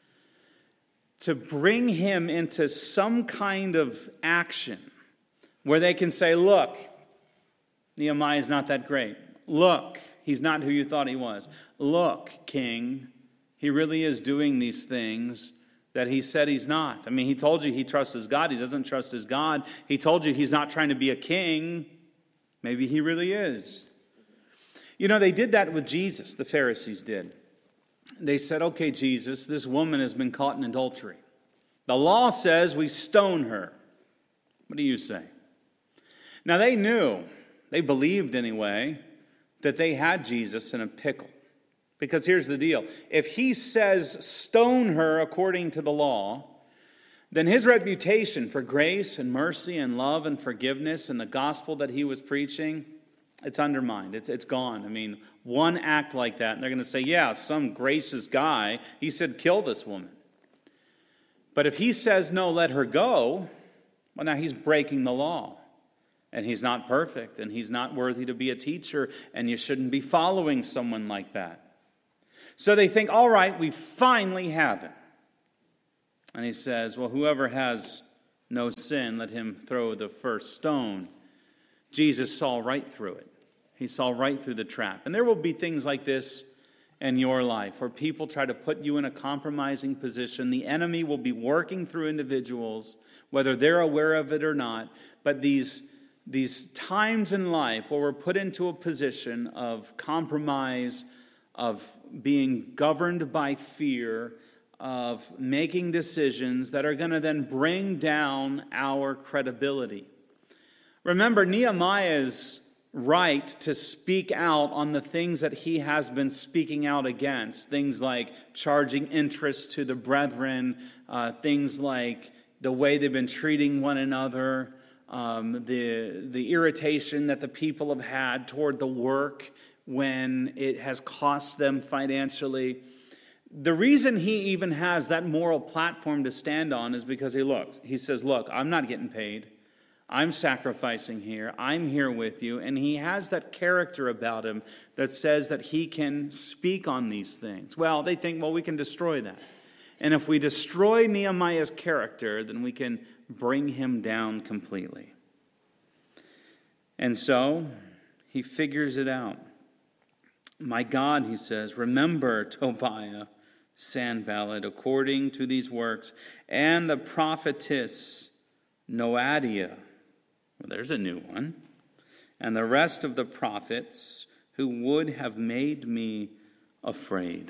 to bring him into some kind of action where they can say, look, Nehemiah is not that great. Look, he's not who you thought he was. Look, king, he really is doing these things that he said he's not. He told you he trusts his God. He doesn't trust his God. He told you he's not trying to be a king. Maybe he really is. They did that with Jesus, the Pharisees did. They said, okay, Jesus, this woman has been caught in adultery. The law says we stone her. What do you say? Now they knew, they believed anyway, that they had Jesus in a pickle. Because here's the deal. If he says stone her according to the law, then his reputation for grace and mercy and love and forgiveness and the gospel that he was preaching, it's undermined. It's gone. One act like that, and they're going to say, yeah, some gracious guy, he said, kill this woman. But if he says, no, let her go, well, now he's breaking the law. And he's not perfect, and he's not worthy to be a teacher, and you shouldn't be following someone like that. So they think, all right, we finally have him. And he says, well, whoever has no sin, let him throw the first stone. Jesus saw right through it. He saw right through the trap. And there will be things like this in your life where people try to put you in a compromising position. The enemy will be working through individuals, whether they're aware of it or not. But these times in life where we're put into a position of compromise, of being governed by fear, of making decisions that are going to then bring down our credibility. Remember, Nehemiah's right to speak out on the things that he has been speaking out against. Things like charging interest to the brethren, things like the way they've been treating one another, the irritation that the people have had toward the work when it has cost them financially. The reason he even has that moral platform to stand on is because he says, look, I'm not getting paid. I'm sacrificing here. I'm here with you. And he has that character about him that says that he can speak on these things. Well, they think, well, we can destroy that. And if we destroy Nehemiah's character, then we can bring him down completely. And so he figures it out. My God, he says, remember Tobiah, Sanballat, according to these works, and the prophetess Noadiah. Well, there's a new one. And the rest of the prophets who would have made me afraid.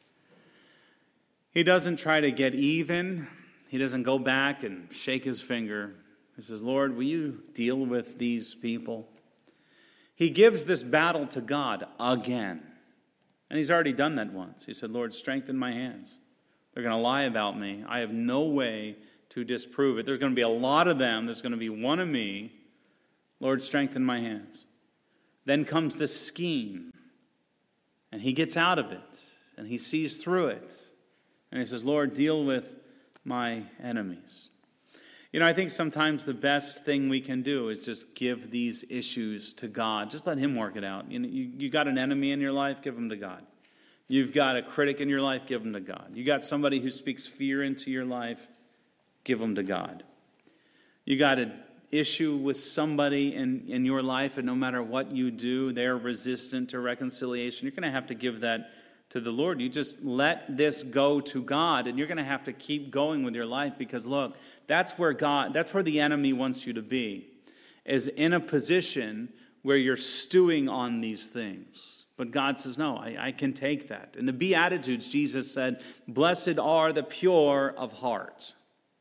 He doesn't try to get even. He doesn't go back and shake his finger. He says, Lord, will you deal with these people? He gives this battle to God again. And he's already done that once. He said, Lord, strengthen my hands. They're going to lie about me. I have no way to disprove it. There's going to be a lot of them. There's going to be one of me. Lord, strengthen my hands. Then comes the scheme. And he gets out of it. And he sees through it. And he says, Lord, deal with my enemies. You know, I think sometimes the best thing we can do is just give these issues to God. Just let him work it out. You got an enemy in your life, give him to God. You've got a critic in your life, give him to God. You got somebody who speaks fear into your life, give them to God. You got an issue with somebody in your life, and no matter what you do, they're resistant to reconciliation. You're going to have to give that to the Lord. You just let this go to God, and you're going to have to keep going with your life because, look, that's where the enemy wants you to be, is in a position where you're stewing on these things. But God says, no, I can take that. In the Beatitudes, Jesus said, blessed are the pure of heart.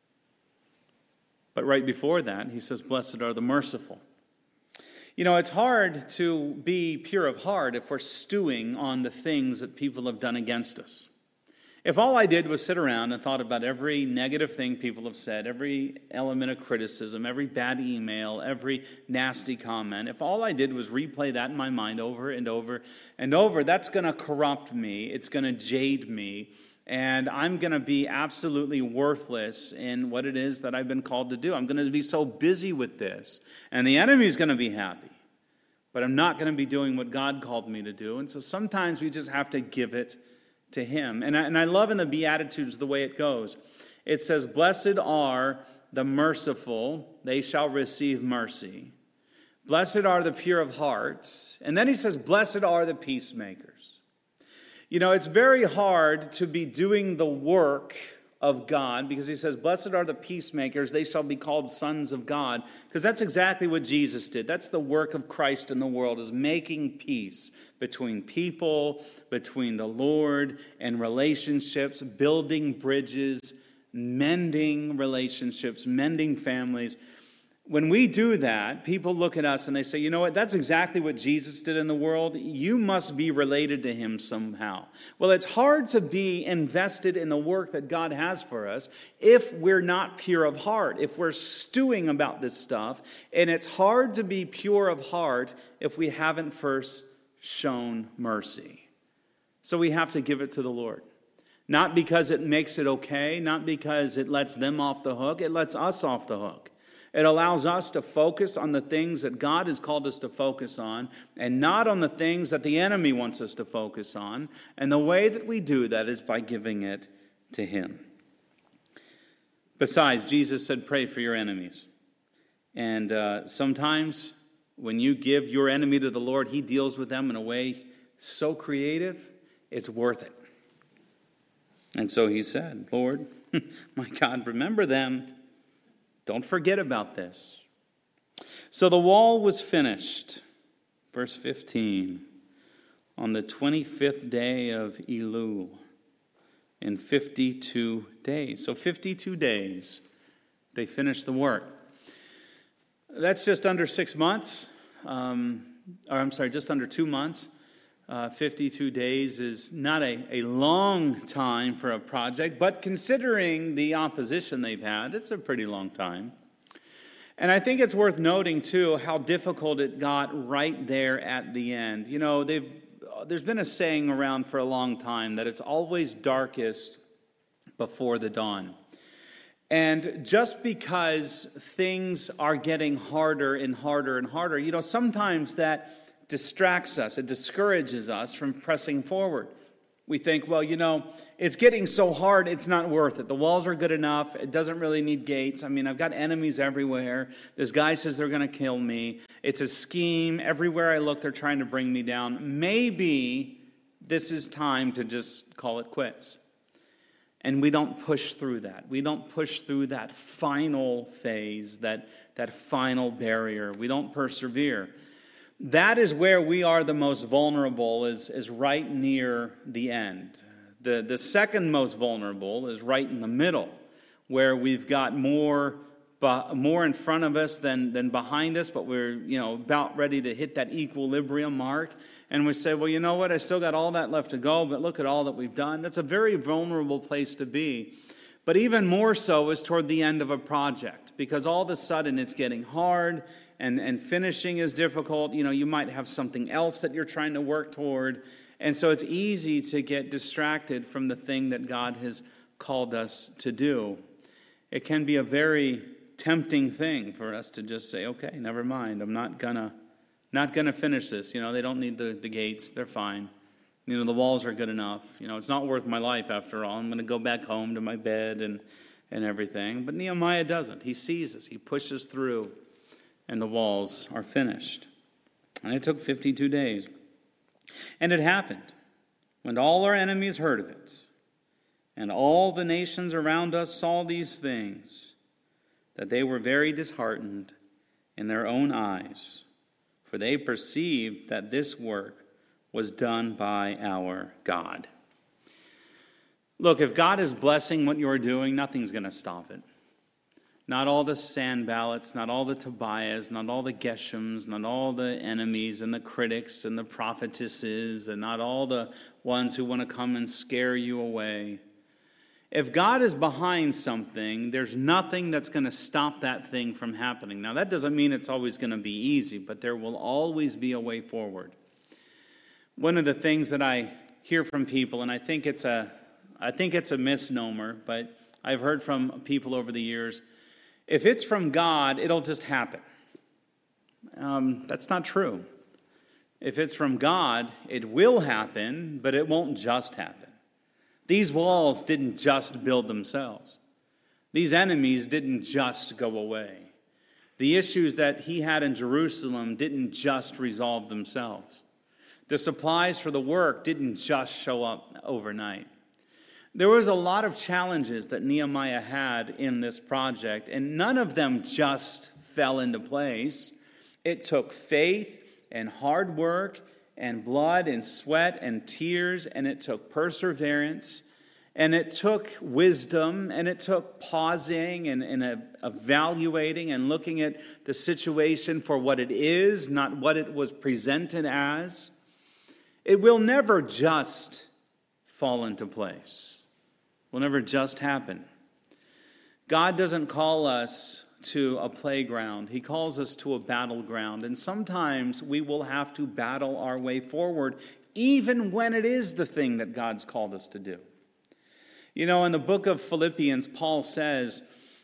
But right before that, he says, blessed are the merciful. You know, it's hard to be pure of heart if we're stewing on the things that people have done against us. If all I did was sit around and thought about every negative thing people have said, every element of criticism, every bad email, every nasty comment, if all I did was replay that in my mind over and over and over, that's going to corrupt me. It's going to jade me. And I'm going to be absolutely worthless in what it is that I've been called to do. I'm going to be so busy with this. And the enemy's going to be happy. But I'm not going to be doing what God called me to do. And so sometimes we just have to give it to him. And I love in the Beatitudes the way it goes. It says, blessed are the merciful, they shall receive mercy. Blessed are the pure of heart. And then he says, blessed are the peacemakers. You know, it's very hard to be doing the work of God because he says, blessed are the peacemakers, they shall be called sons of God. Because that's exactly what Jesus did. That's the work of Christ in the world, is making peace between people, between the Lord and relationships, building bridges, mending relationships, mending families. When we do that, people look at us and they say, you know what, that's exactly what Jesus did in the world. You must be related to him somehow. Well, it's hard to be invested in the work that God has for us if we're not pure of heart, if we're stewing about this stuff. And it's hard to be pure of heart if we haven't first shown mercy. So we have to give it to the Lord. Not because it makes it okay, not because it lets them off the hook, it lets us off the hook. It allows us to focus on the things that God has called us to focus on and not on the things that the enemy wants us to focus on. And the way that we do that is by giving it to him. Besides, Jesus said, pray for your enemies. And sometimes when you give your enemy to the Lord, he deals with them in a way so creative, it's worth it. And so he said, Lord, my God, remember them. Don't forget about this. So the wall was finished. Verse 15. On the 25th day of Elul, in 52 days. So 52 days, they finished the work. That's just under 6 months. Just under 2 months. 52 days is not a long time for a project, but considering the opposition they've had, it's a pretty long time. And I think it's worth noting, too, how difficult it got right there at the end. You know, there's been a saying around for a long time that it's always darkest before the dawn. And just because things are getting harder and harder and harder, you know, sometimes that distracts us. It discourages us from pressing forward. We think, well, you know, it's getting so hard, it's not worth it. The walls are good enough. It doesn't really need gates. I mean, I've got enemies everywhere. This guy says they're going to kill me. It's a scheme. Everywhere I look, they're trying to bring me down. Maybe this is time to just call it quits. And we don't push through that. We don't push through that final phase, that final barrier. We don't persevere. That is where we are the most vulnerable, is right near the end. The second most vulnerable is right in the middle, where we've got more in front of us than behind us, but we're, you know, about ready to hit that equilibrium mark. And we say, well, you know what, I still got all that left to go, but look at all that we've done. That's a very vulnerable place to be. But even more so is toward the end of a project, because all of a sudden it's getting hard, and finishing is difficult. You know, you might have something else that you're trying to work toward. And so it's easy to get distracted from the thing that God has called us to do. It can be a very tempting thing for us to just say, okay, never mind. I'm not gonna finish this. You know, they don't need the gates. They're fine. You know, the walls are good enough. You know, it's not worth my life after all. I'm going to go back home to my bed and everything. But Nehemiah doesn't. He sees us. He pushes through. And the walls are finished. And it took 52 days. And it happened when all our enemies heard of it, and all the nations around us saw these things, that they were very disheartened in their own eyes, for they perceived that this work was done by our God. Look, if God is blessing what you're doing, nothing's going to stop it. Not all the Sanballats, not all the Tobiahs, not all the Geshems, not all the enemies and the critics and the prophetesses, and not all the ones who want to come and scare you away. If God is behind something, there's nothing that's going to stop that thing from happening. Now, that doesn't mean it's always going to be easy, but there will always be a way forward. One of the things that I hear from people, and I think it's a misnomer, but I've heard from people over the years, if it's from God, it'll just happen. That's not true. If it's from God, it will happen, but it won't just happen. These walls didn't just build themselves. These enemies didn't just go away. The issues that he had in Jerusalem didn't just resolve themselves. The supplies for the work didn't just show up overnight. There was a lot of challenges that Nehemiah had in this project, and none of them just fell into place. It took faith and hard work and blood and sweat and tears, and it took perseverance, and it took wisdom, and it took pausing and evaluating and looking at the situation for what it is, not what it was presented as. It will never just fall into place. Will never just happen. God doesn't call us to a playground. He calls us to a battleground. And sometimes we will have to battle our way forward, even when it is the thing that God's called us to do. You know, in the book of Philippians, Paul says,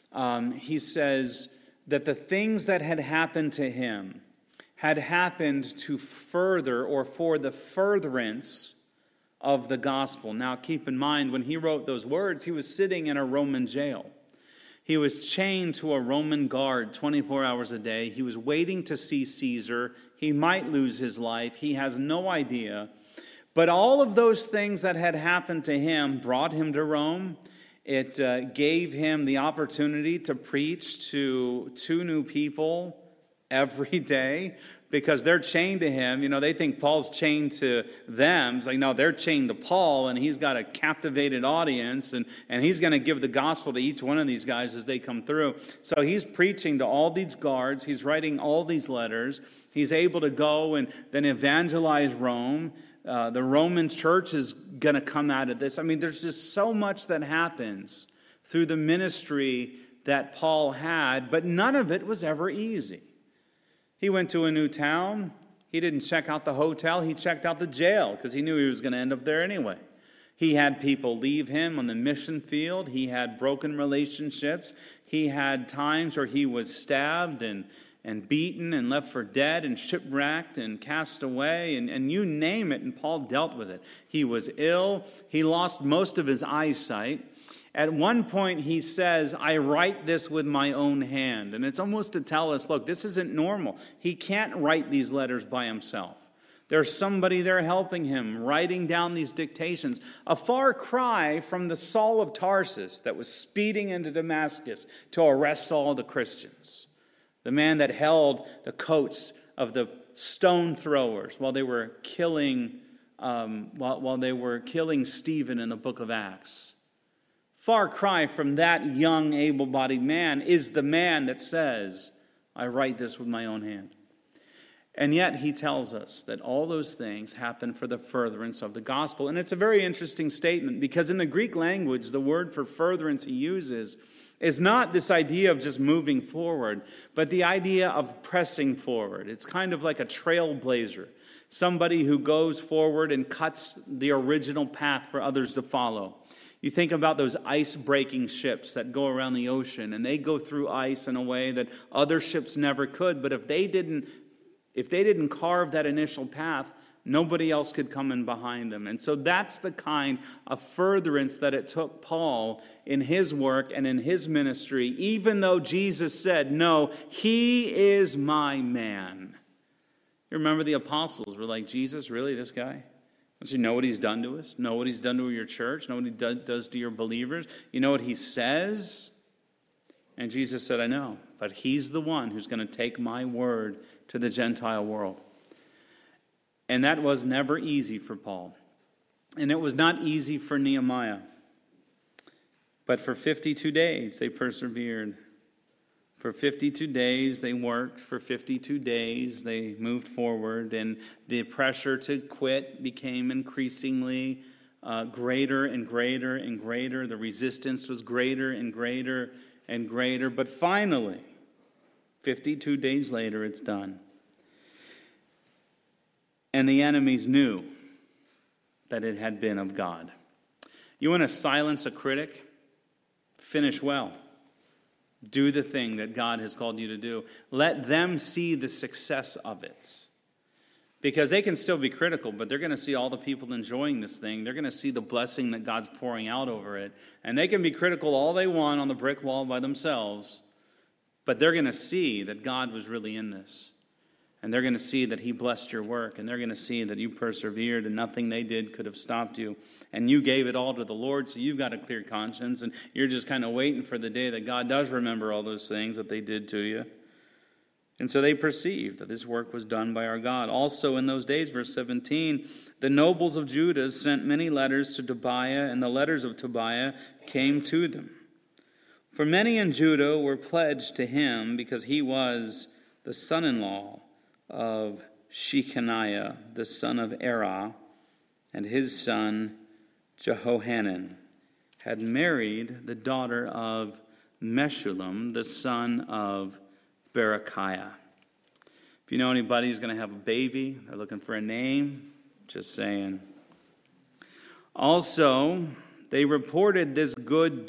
he says that the things that had happened to him had happened to further or for the furtherance of the gospel. Now, keep in mind, when he wrote those words, he was sitting in a Roman jail. He was chained to a Roman guard 24 hours a day. He was waiting to see Caesar. He might lose his life. He has no idea. But all of those things that had happened to him brought him to Rome. It gave him the opportunity to preach to 2 new people every day because they're chained to him. You know, they think Paul's chained to them. It's like, no, they're chained to Paul, and he's got a captivated audience, and he's going to give the gospel to each one of these guys as they come through. So he's preaching to all these guards. He's writing all these letters. He's able to go and then evangelize Rome. The Roman church is going to come out of this. I mean, there's just so much that happens through the ministry that Paul had, but none of it was ever easy. He went to a new town. He didn't check out the hotel. He checked out the jail because he knew he was going to end up there anyway. He had people leave him on the mission field. He had broken relationships. He had times where he was stabbed and beaten and left for dead and shipwrecked and cast away and you name it, and Paul dealt with it. He was ill. He lost most of his eyesight. At one point he says, I write this with my own hand. And it's almost to tell us, look, this isn't normal. He can't write these letters by himself. There's somebody there helping him, writing down these dictations. A far cry from the Saul of Tarsus that was speeding into Damascus to arrest all the Christians. The man that held the coats of the stone throwers while they were killing Stephen in the book of Acts. Far cry from that young, able-bodied man is the man that says, I write this with my own hand. And yet he tells us that all those things happen for the furtherance of the gospel. And it's a very interesting statement because in the Greek language, the word for furtherance he uses is not this idea of just moving forward, but the idea of pressing forward. It's kind of like a trailblazer, somebody who goes forward and cuts the original path for others to follow. You think about those ice-breaking ships that go around the ocean, and they go through ice in a way that other ships never could. But if they didn't carve that initial path, nobody else could come in behind them. And so that's the kind of furtherance that it took Paul in his work and in his ministry, even though Jesus said, no, he is my man. You remember the apostles were like, Jesus, really, this guy? Don't you know what he's done to us? Know what he's done to your church? Know what he does to your believers? You know what he says? And Jesus said, I know, but he's the one who's going to take my word to the Gentile world. And that was never easy for Paul. And it was not easy for Nehemiah. But for 52 days they persevered. For 52 days they worked. For 52 days they moved forward. And the pressure to quit became increasingly greater and greater and greater. The resistance was greater and greater and greater. But finally, 52 days later, it's done. And the enemies knew that it had been of God. You want to silence a critic? Finish well. Do the thing that God has called you to do. Let them see the success of it. Because they can still be critical, but they're going to see all the people enjoying this thing. They're going to see the blessing that God's pouring out over it. And they can be critical all they want on the brick wall by themselves, but they're going to see that God was really in this. And they're going to see that he blessed your work. And they're going to see that you persevered and nothing they did could have stopped you. And you gave it all to the Lord, so you've got a clear conscience. And you're just kind of waiting for the day that God does remember all those things that they did to you. And so they perceived that this work was done by our God. Also in those days, verse 17, the nobles of Judah sent many letters to Tobiah, and the letters of Tobiah came to them. For many in Judah were pledged to him because he was the son-in-law of Shechaniah, the son of Erah, and his son Jehohanan had married the daughter of Meshullam, the son of Berechiah. If you know anybody who's going to have a baby, they're looking for a name, just saying. Also, they reported his good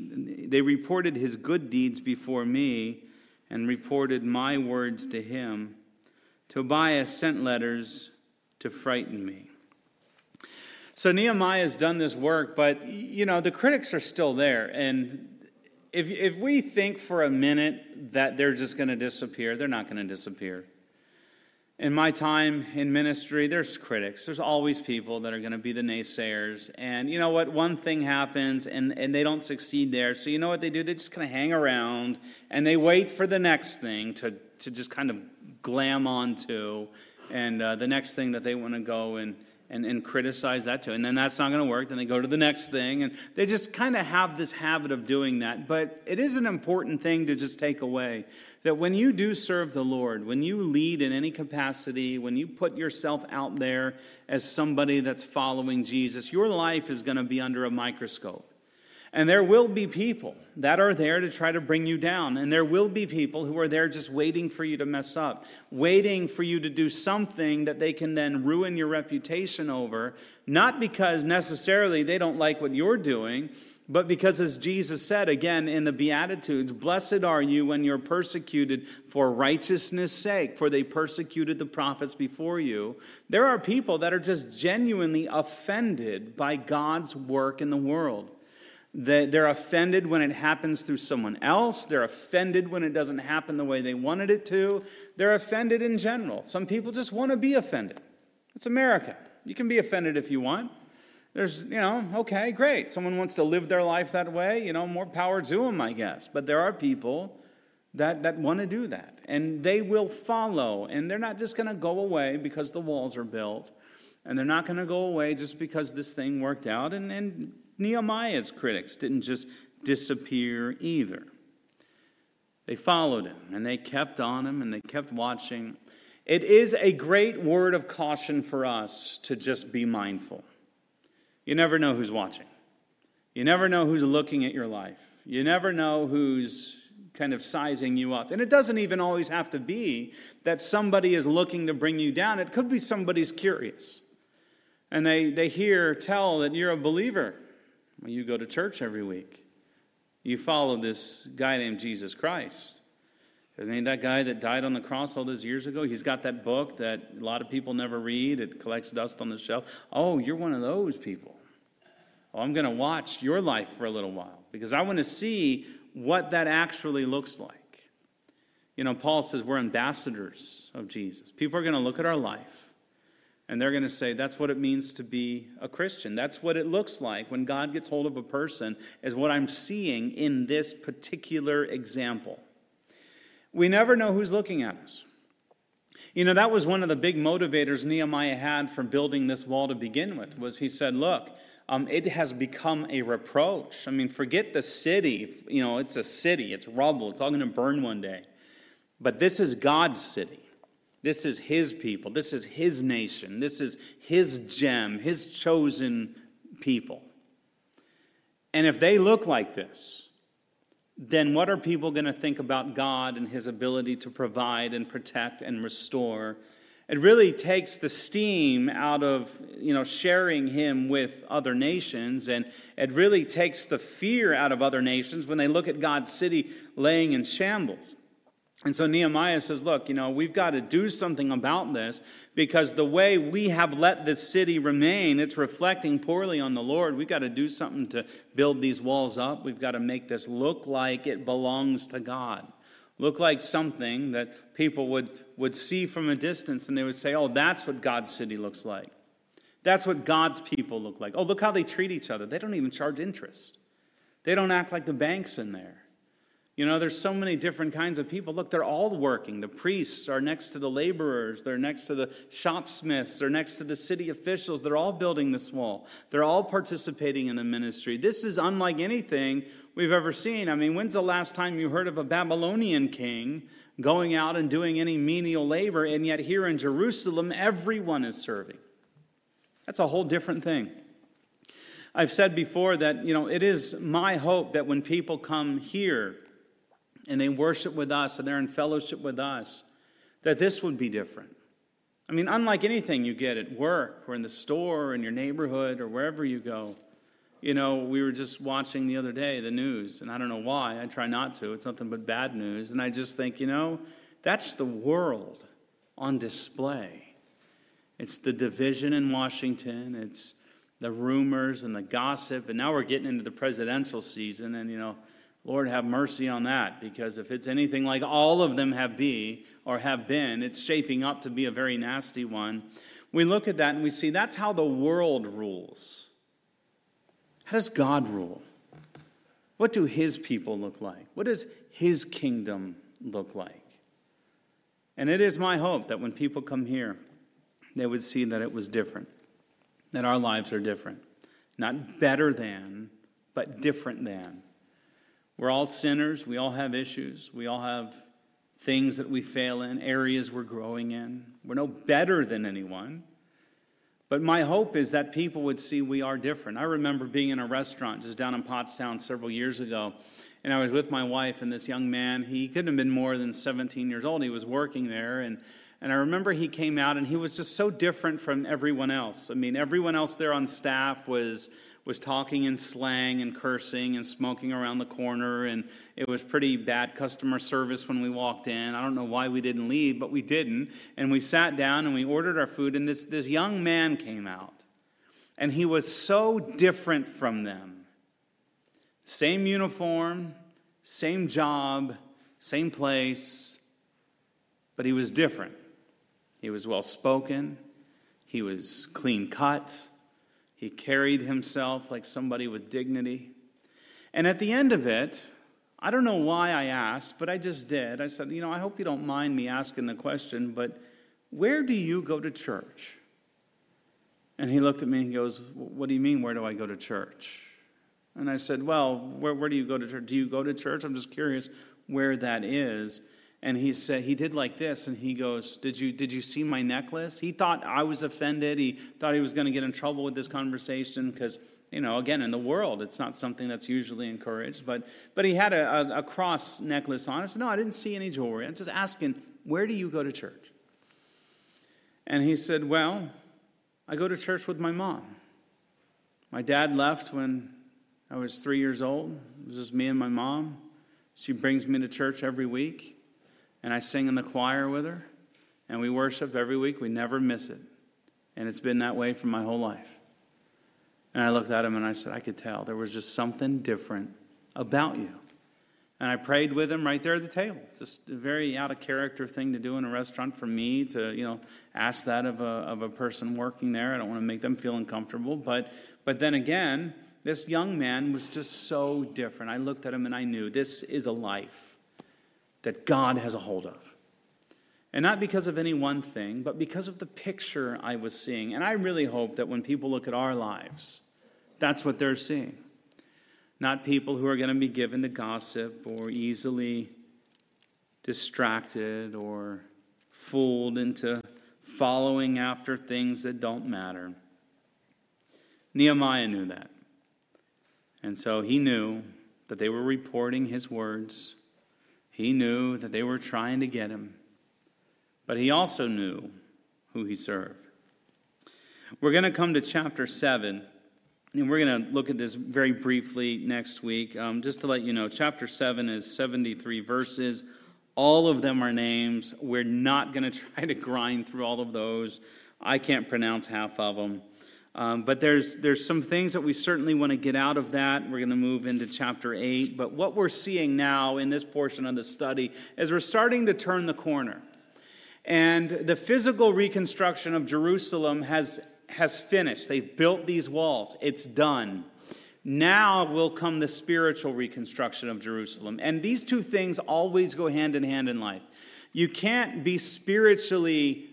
deeds before me and reported my words to him. Tobiah sent letters to frighten me. So Nehemiah has done this work, but, the critics are still there. And if we think for a minute that they're just going to disappear, they're not going to disappear. In my time in ministry, there's critics. There's always people that are going to be the naysayers. And you know what? One thing happens and they don't succeed there. So you know what they do? They just kind of hang around and they wait for the next thing to just kind of glam onto. And the next thing that they want to go and criticize that too. And then that's not going to work. Then they go to the next thing. And they just kind of have this habit of doing that. But it is an important thing to just take away. That when you do serve the Lord, when you lead in any capacity, when you put yourself out there as somebody that's following Jesus, your life is going to be under a microscope. And there will be people that are there to try to bring you down. And there will be people who are there just waiting for you to mess up, waiting for you to do something that they can then ruin your reputation over, not because necessarily they don't like what you're doing, but because, as Jesus said again in the Beatitudes, blessed are you when you're persecuted for righteousness' sake, for they persecuted the prophets before you. There are people that are just genuinely offended by God's work in the world. They're offended when it happens through someone else. They're offended when it doesn't happen the way they wanted it to. They're offended in general. Some people just want to be offended. It's America. You can be offended if you want. There's, okay, great. Someone wants to live their life that way, more power to them, I guess. But there are people that want to do that. And they will follow. And they're not just going to go away because the walls are built. And they're not going to go away just because this thing worked out. And Nehemiah's critics didn't just disappear either. They followed him, and they kept on him, and they kept watching. It is a great word of caution for us to just be mindful. You never know who's watching. You never know who's looking at your life. You never know who's kind of sizing you up. And it doesn't even always have to be that somebody is looking to bring you down. It could be somebody's curious. And they tell that you're a believer. Well, you go to church every week. You follow this guy named Jesus Christ. Isn't he that guy that died on the cross all those years ago? He's got that book that a lot of people never read. It collects dust on the shelf. Oh, you're one of those people. Oh, I'm going to watch your life for a little while because I want to see what that actually looks like. Paul says we're ambassadors of Jesus. People are going to look at our life and they're going to say that's what it means to be a Christian. That's what it looks like when God gets hold of a person, is what I'm seeing in this particular example. We never know who's looking at us. That was one of the big motivators Nehemiah had for building this wall to begin with, was he said, look, it has become a reproach. Forget the city. It's a city. It's rubble. It's all going to burn one day. But this is God's city. This is his people. This is his nation. This is his gem, his chosen people. And if they look like this, then what are people going to think about God and his ability to provide and protect and restore? It really takes the steam out of, sharing him with other nations, and it really takes the fear out of other nations when they look at God's city laying in shambles. And so Nehemiah says, look, we've got to do something about this, because the way we have let this city remain, it's reflecting poorly on the Lord. We've got to do something to build these walls up. We've got to make this look like it belongs to God. Look like something that people would see from a distance, and they would say, oh, that's what God's city looks like. That's what God's people look like. Oh, look how they treat each other. They don't even charge interest. They don't act like the banks in there. There's so many different kinds of people. Look, they're all working. The priests are next to the laborers. They're next to the shopsmiths. They're next to the city officials. They're all building this wall. They're all participating in the ministry. This is unlike anything we've ever seen. When's the last time you heard of a Babylonian king going out and doing any menial labor, and yet here in Jerusalem, everyone is serving? That's a whole different thing. I've said before that, it is my hope that when people come here and they worship with us and they're in fellowship with us, that this would be different. Unlike anything you get at work or in the store or in your neighborhood or wherever you go. We were just watching the other day the news, and I don't know why. I try not to. It's nothing but bad news. And I just think, that's the world on display. It's the division in Washington. It's the rumors and the gossip. And now we're getting into the presidential season, and, Lord, have mercy on that, because if it's anything like all of them have been, it's shaping up to be a very nasty one. We look at that and we see that's how the world rules. How does God rule? What do his people look like? What does his kingdom look like? And it is my hope that when people come here, they would see that it was different, that our lives are different. Not better than, but different than. We're all sinners. We all have issues. We all have things that we fail in, areas we're growing in. We're no better than anyone. But my hope is that people would see we are different. I remember being in a restaurant just down in Pottstown several years ago, and I was with my wife and this young man. He couldn't have been more than 17 years old. He was working there, and I remember he came out, and he was just so different from everyone else. I mean, everyone else there on staff was talking in slang and cursing and smoking around the corner, and it was pretty bad customer service when we walked in. I don't know why we didn't leave, but we didn't. And we sat down and we ordered our food, and this young man came out, and he was so different from them. Same uniform, same job, same place, but he was different. He was well-spoken. He was clean-cut. He carried himself like somebody with dignity. And at the end of it, I don't know why I asked, but I just did. I said, I hope you don't mind me asking the question, but where do you go to church? And he looked at me and he goes, what do you mean, where do I go to church? And I said, well, where do you go to church? Do you go to church? I'm just curious where that is. And he said, he did like this, and he goes, did you see my necklace? He thought I was offended. He thought he was going to get in trouble with this conversation because, again, in the world, it's not something that's usually encouraged. But he had a cross necklace on. I said, no, I didn't see any jewelry. I'm just asking, where do you go to church? And he said, well, I go to church with my mom. My dad left when I was 3 years old. It was just me and my mom. She brings me to church every week. And I sing in the choir with her, and we worship every week. We never miss it. And it's been that way for my whole life. And I looked at him and I said, I could tell there was just something different about you. And I prayed with him right there at the table. It's just a very out-of-character thing to do in a restaurant for me to, ask that of a person working there. I don't want to make them feel uncomfortable. But then again, this young man was just so different. I looked at him and I knew this is a life that God has a hold of. And not because of any one thing, but because of the picture I was seeing. And I really hope that when people look at our lives, that's what they're seeing. Not people who are going to be given to gossip or easily distracted or fooled into following after things that don't matter. Nehemiah knew that. And so he knew that they were reporting his words. He knew that they were trying to get him, but he also knew who he served. We're going to come to chapter 7, and we're going to look at this very briefly next week. Just to let you know, chapter 7 is 73 verses. All of them are names. We're not going to try to grind through all of those. I can't pronounce half of them. But there's some things that we certainly want to get out of that. We're going to move into chapter 8. But what we're seeing now in this portion of the study is we're starting to turn the corner. And the physical reconstruction of Jerusalem has finished. They've built these walls. It's done. Now will come the spiritual reconstruction of Jerusalem. And these two things always go hand in hand in life. You can't be spiritually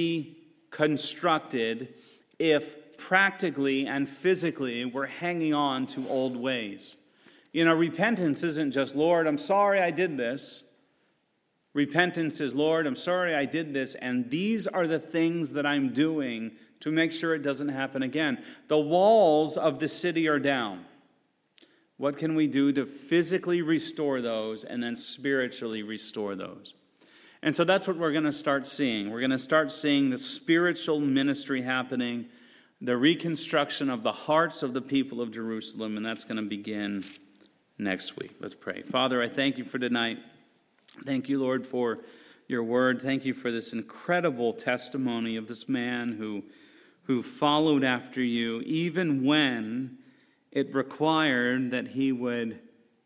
reconstructed if practically and physically we're hanging on to old ways. Repentance isn't just, Lord, I'm sorry I did this. Repentance is, Lord, I'm sorry I did this, and these are the things that I'm doing to make sure it doesn't happen again. The walls of the city are down. What can we do to physically restore those and then spiritually restore those? And so that's what we're going to start seeing. We're going to start seeing the spiritual ministry happening, the reconstruction of the hearts of the people of Jerusalem, and that's going to begin next week. Let's pray. Father, I thank you for tonight. Thank you, Lord, for your word. Thank you for this incredible testimony of this man who followed after you, even when it required that he would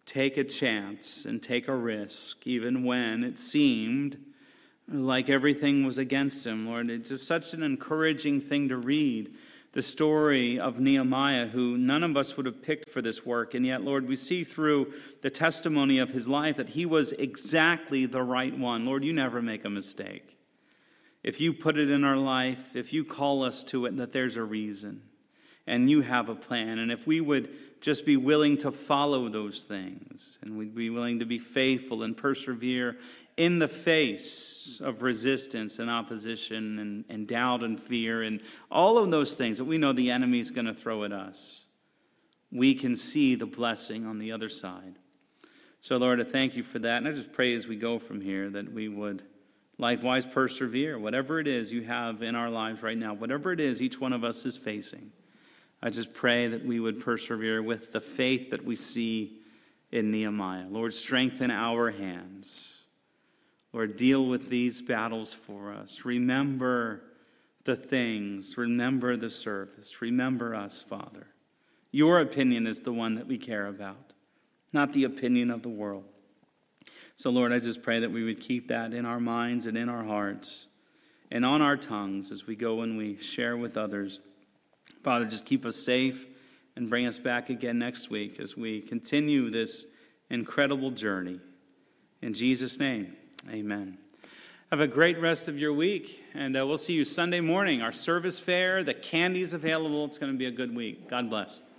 take a chance and take a risk, even when it seemed like everything was against him. Lord, it's just such an encouraging thing to read, the story of Nehemiah, who none of us would have picked for this work. And yet, Lord, we see through the testimony of his life that he was exactly the right one. Lord, you never make a mistake. If you put it in our life, if you call us to it, that there's a reason. And you have a plan. And if we would just be willing to follow those things, and we'd be willing to be faithful and persevere in the face of resistance and opposition and doubt and fear and all of those things that we know the enemy is going to throw at us, we can see the blessing on the other side. So, Lord, I thank you for that. And I just pray as we go from here that we would likewise persevere, whatever it is you have in our lives right now, whatever it is each one of us is facing. I just pray that we would persevere with the faith that we see in Nehemiah. Lord, strengthen our hands. Lord, deal with these battles for us. Remember the things. Remember the service. Remember us, Father. Your opinion is the one that we care about, not the opinion of the world. So, Lord, I just pray that we would keep that in our minds and in our hearts and on our tongues as we go and we share with others. Father, just keep us safe and bring us back again next week as we continue this incredible journey. In Jesus' name, amen. Have a great rest of your week, and we'll see you Sunday morning. Our service fair, the candy's available. It's going to be a good week. God bless.